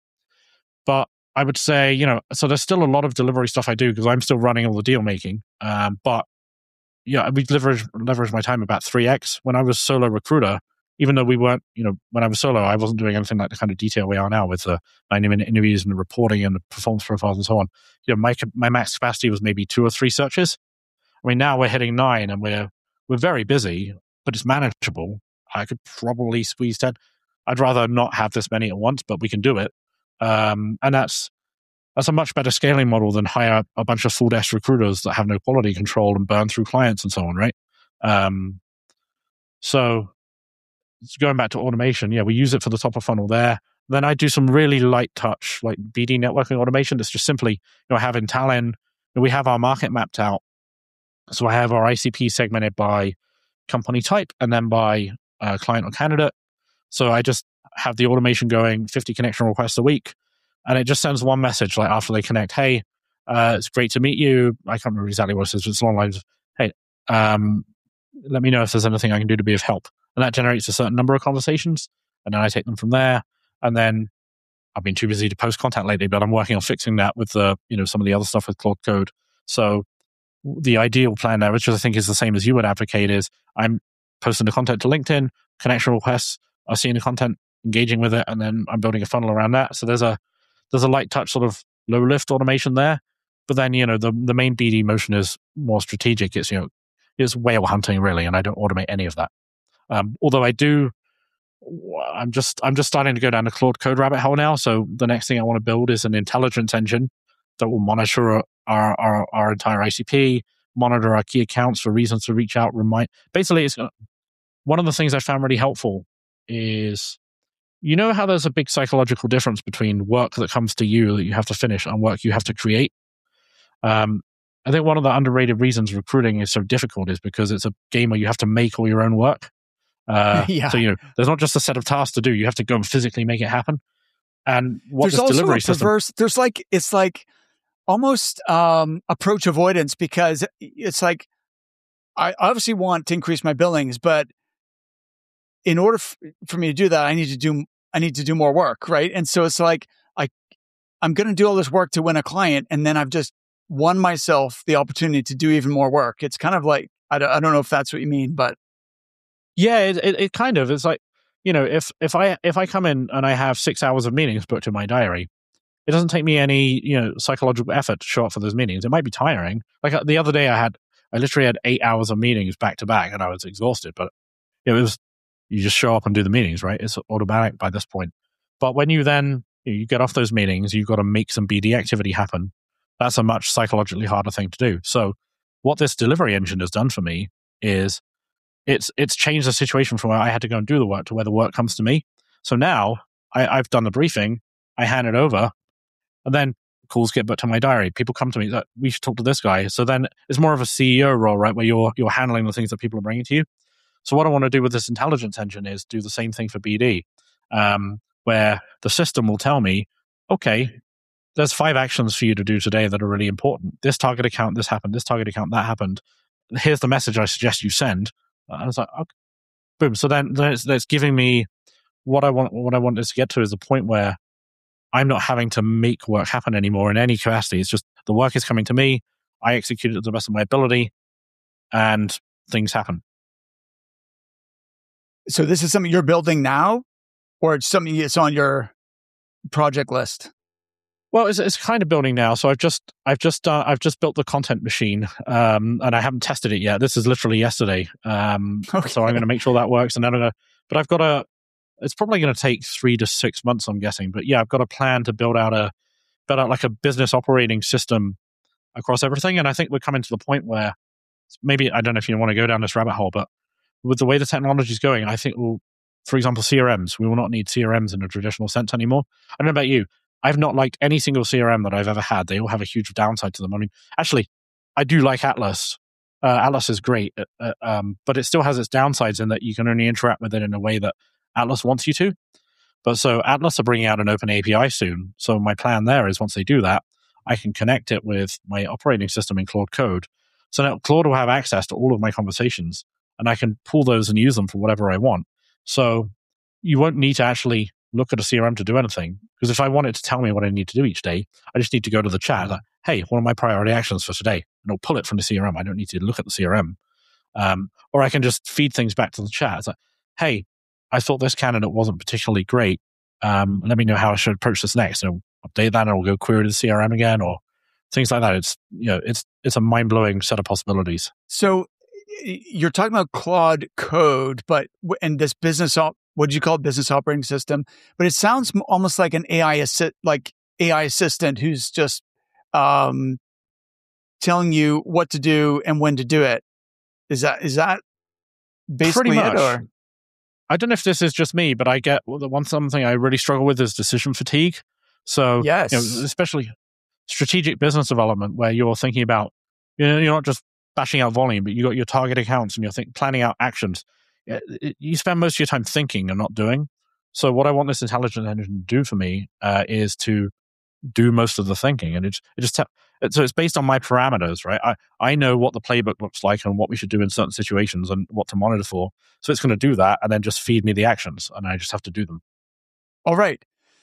but I would say, you know, so there's still a lot of delivery stuff I do because I'm still running all the deal making. Um, but yeah, we leverage leverage my time about three x. When I was solo recruiter, even though we weren't, you know, when I was solo, I wasn't doing anything like the kind of detail we are now with the ninety minute interviews and the reporting and the performance profiles and so on. You know, my my max capacity was maybe two or three searches. I mean, now we're hitting nine and we're we're very busy, but it's manageable. I could probably squeeze ten. I'd rather not have this many at once, but we can do it. Um, and that's that's a much better scaling model than hire a bunch of full desk recruiters that have no quality control and burn through clients and so on, right? Um, so going back to automation, yeah, we use it for the top of funnel there. Then I do some really light touch, like B D networking automation. That's just simply, you know, I have in Talon, you know, we have our market mapped out. So I have our I C P segmented by company type and then by uh, client or candidate. So I just have the automation going, fifty connection requests a week. And it just sends one message, like after they connect, hey, uh, it's great to meet you. I can't remember exactly what it says, but it's along the lines of, hey, um, let me know if there's anything I can do to be of help. And that generates a certain number of conversations. And then I take them from there. And then I've been too busy to post content lately, but I'm working on fixing that with the, you know, some of the other stuff with Claude Code. So the ideal plan there, which I think is the same as you would advocate, is I'm posting the content to LinkedIn, connection requests, I'm seeing the content, engaging with it, and then I'm building a funnel around that. So there's a there's a light touch sort of low lift automation there. But then, you know, the the main B D motion is more strategic. It's, you know, it's whale hunting really, and I don't automate any of that. Um, although I do, I'm just I'm just starting to go down the Claude Code rabbit hole now. So the next thing I want to build is an intelligence engine that will monitor our our, our entire I C P, monitor our key accounts for reasons to reach out, remind. Basically, it's one of the things I found really helpful is, you know how there's a big psychological difference between work that comes to you that you have to finish and work you have to create. Um, I think one of the underrated reasons recruiting is so difficult is because it's a game where you have to make all your own work. Uh, yeah. So, you know, there's not just a set of tasks to do. You have to go and physically make it happen. And what there's this also delivery a system... perverse, there's like, it's like almost um, approach avoidance, because it's like, I obviously want to increase my billings, but in order f- for me to do that, I need to do, I need to do more work. Right. And so it's like, I, I'm going to do all this work to win a client. And then I've just won myself the opportunity to do even more work. It's kind of like, I don't, I don't know if that's what you mean, but. Yeah, it, it, it kind of, it's like, you know, if, if I, if I come in and I have six hours of meetings booked in my diary, it doesn't take me any, you know, psychological effort to show up for those meetings. It might be tiring. Like the other day I had, I literally had eight hours of meetings back to back and I was exhausted, but it was, you just show up and do the meetings, right? It's automatic by this point. But when you then, you, know, you get off those meetings, you've got to make some B D activity happen. That's a much psychologically harder thing to do. So what this delivery engine has done for me is it's it's changed the situation from where I had to go and do the work to where the work comes to me. So now I, I've done the briefing, I hand it over, and then calls get booked to my diary. People come to me, like, we should talk to this guy. So then it's more of a C E O role, right? Where you're you're handling the things that people are bringing to you. So what I want to do with this intelligence engine is do the same thing for B D, um, where the system will tell me, okay, there's five actions for you to do today that are really important. This target account, this happened. This target account, that happened. Here's the message I suggest you send. And I was like, okay, boom. So then, then it's, it's giving me what I want. What I want this to get to is a point where I'm not having to make work happen anymore in any capacity. It's just the work is coming to me. I execute it to the best of my ability, and things happen. So this is something you're building now, or it's something that's on your project list? Well, it's, it's kind of building now. So I've just I've just uh, I've just built the content machine, um, and I haven't tested it yet. This is literally yesterday. Um, okay. So I'm going to make sure that works, and then I'm going to. But I've got a. It's probably going to take three to six months, I'm guessing. But yeah, I've got a plan to build out a build out like a business operating system across everything. And I think we're coming to the point where maybe I don't know if you want to go down this rabbit hole, but with the way the technology is going, I think we'll, for example, C R Ms. We will not need C R Ms in a traditional sense anymore. I don't know about you. I've not liked any single C R M that I've ever had. They all have a huge downside to them. I mean, actually, I do like Atlas. Uh, Atlas is great, uh, um, but it still has its downsides in that you can only interact with it in a way that Atlas wants you to. But so Atlas are bringing out an open A P I soon. So my plan there is once they do that, I can connect it with my operating system in Claude Code. So now Claude will have access to all of my conversations, and I can pull those and use them for whatever I want. So you won't need to actually look at a C R M to do anything. Because if I want it to tell me what I need to do each day, I just need to go to the chat, like, hey, what are my priority actions for today? And it'll pull it from the C R M. I don't need to look at the C R M. Um, or I can just feed things back to the chat. It's like, hey, I thought this candidate wasn't particularly great. Um, let me know how I should approach this next. And I'll update that, and I'll go query the C R M again, or things like that. It's, you know, it's it's a mind blowing set of possibilities. So you're talking about Claude Code, but and this business op, what did you call it, business operating system? But it sounds almost like an A I assi- like A I assistant who's just um, telling you what to do and when to do it. Is that is that basically Pretty much. it? Or? I don't know if this is just me, but I get well, the one something I really struggle with is decision fatigue. So, yes, you know, especially strategic business development, where you're thinking about, you know, you're not just bashing out volume, but you got your target accounts and you're think, planning out actions. You spend most of your time thinking and not doing. So, what I want this intelligence engine to do for me uh, is to do most of the thinking, and it it just te- so it's based on my parameters, right? I I know what the playbook looks like and what we should do in certain situations and what to monitor for. So it's going to do that and then just feed me the actions, and I just have to do them. All right.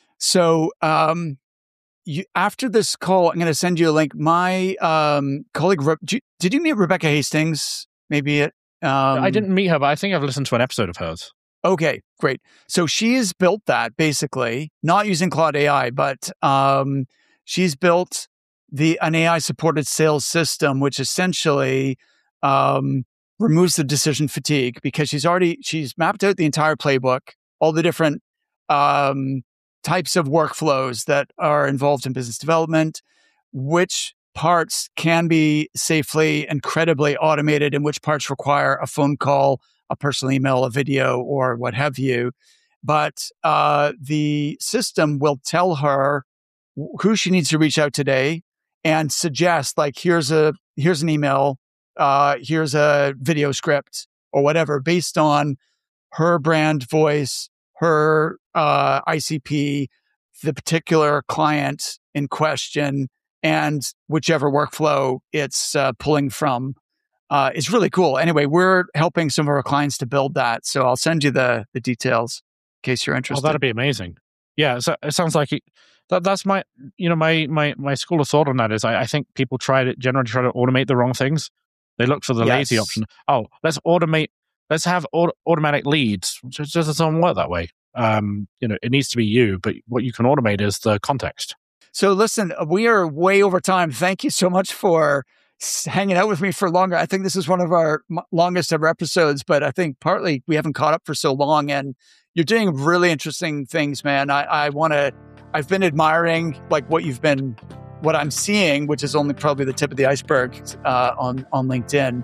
So um, you, after this call, I'm going to send you a link. My um, colleague, did you meet Rebecca Hastings? Maybe it. Um, I didn't meet her, but I think I've listened to an episode of hers. Okay, great. So she's built that basically, not using Claude A I, but um, she's built the an A I supported sales system, which essentially um, removes the decision fatigue, because she's already she's mapped out the entire playbook, all the different um, types of workflows that are involved in business development, which parts can be safely and credibly automated, and which parts require a phone call, a personal email, a video, or what have you. But uh, the system will tell her who she needs to reach out today and suggest like, here's a, here's an email, uh, here's a video script or whatever based on her brand voice, her uh, I C P, the particular client in question, and whichever workflow it's uh, pulling from. Uh, it's really cool. Anyway, we're helping some of our clients to build that. So I'll send you the the details in case you're interested. Oh, that'd be amazing. Yeah, so it sounds like it, that. That's my, you know, my my my school of thought on that is I, I think people try to generally try to automate the wrong things. They look for the Yes. lazy option. Oh, let's automate. Let's have auto, automatic leads. It just doesn't work that way. Um, you know, it needs to be you, but what you can automate is the context. So listen, we are way over time. Thank you so much for hanging out with me for longer. I think this is one of our m- longest ever episodes, but I think partly we haven't caught up for so long, and you're doing really interesting things, man. I, I want to, I've been admiring like what you've been, what I'm seeing, which is only probably the tip of the iceberg uh, on, on LinkedIn.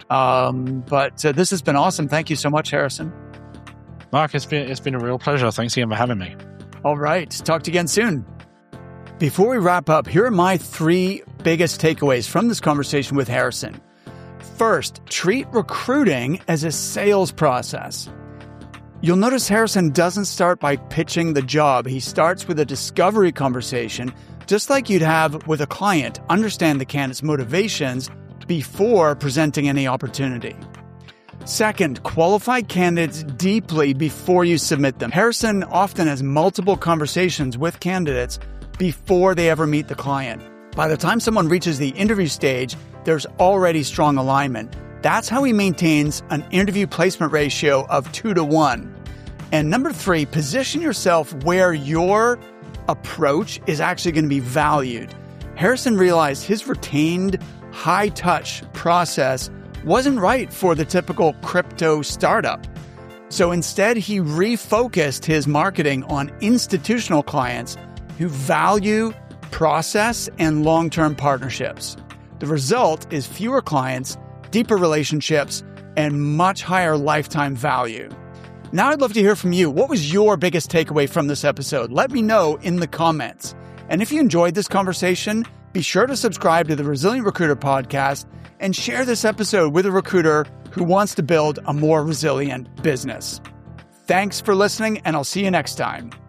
Um, but uh, this has been awesome. Thank you so much, Harrison. Mark, it's been, it's been a real pleasure. Thanks again for having me. All right. Talk to you again soon. Before we wrap up, here are my three biggest takeaways from this conversation with Harrison. First, treat recruiting as a sales process. You'll notice Harrison doesn't start by pitching the job. He starts with a discovery conversation, just like you'd have with a client. Understand the candidate's motivations before presenting any opportunity. Second, qualify candidates deeply before you submit them. Harrison often has multiple conversations with candidates before they ever meet the client. By the time someone reaches the interview stage, there's already strong alignment. That's how he maintains an interview placement ratio of two to one. And number three, position yourself where your approach is actually going to be valued. Harrison realized his retained high-touch process wasn't right for the typical crypto startup. So instead, he refocused his marketing on institutional clients who value process and long-term partnerships. The result is fewer clients, deeper relationships, and much higher lifetime value. Now I'd love to hear from you. What was your biggest takeaway from this episode? Let me know in the comments. And if you enjoyed this conversation, be sure to subscribe to the Resilient Recruiter podcast and share this episode with a recruiter who wants to build a more resilient business. Thanks for listening, and I'll see you next time.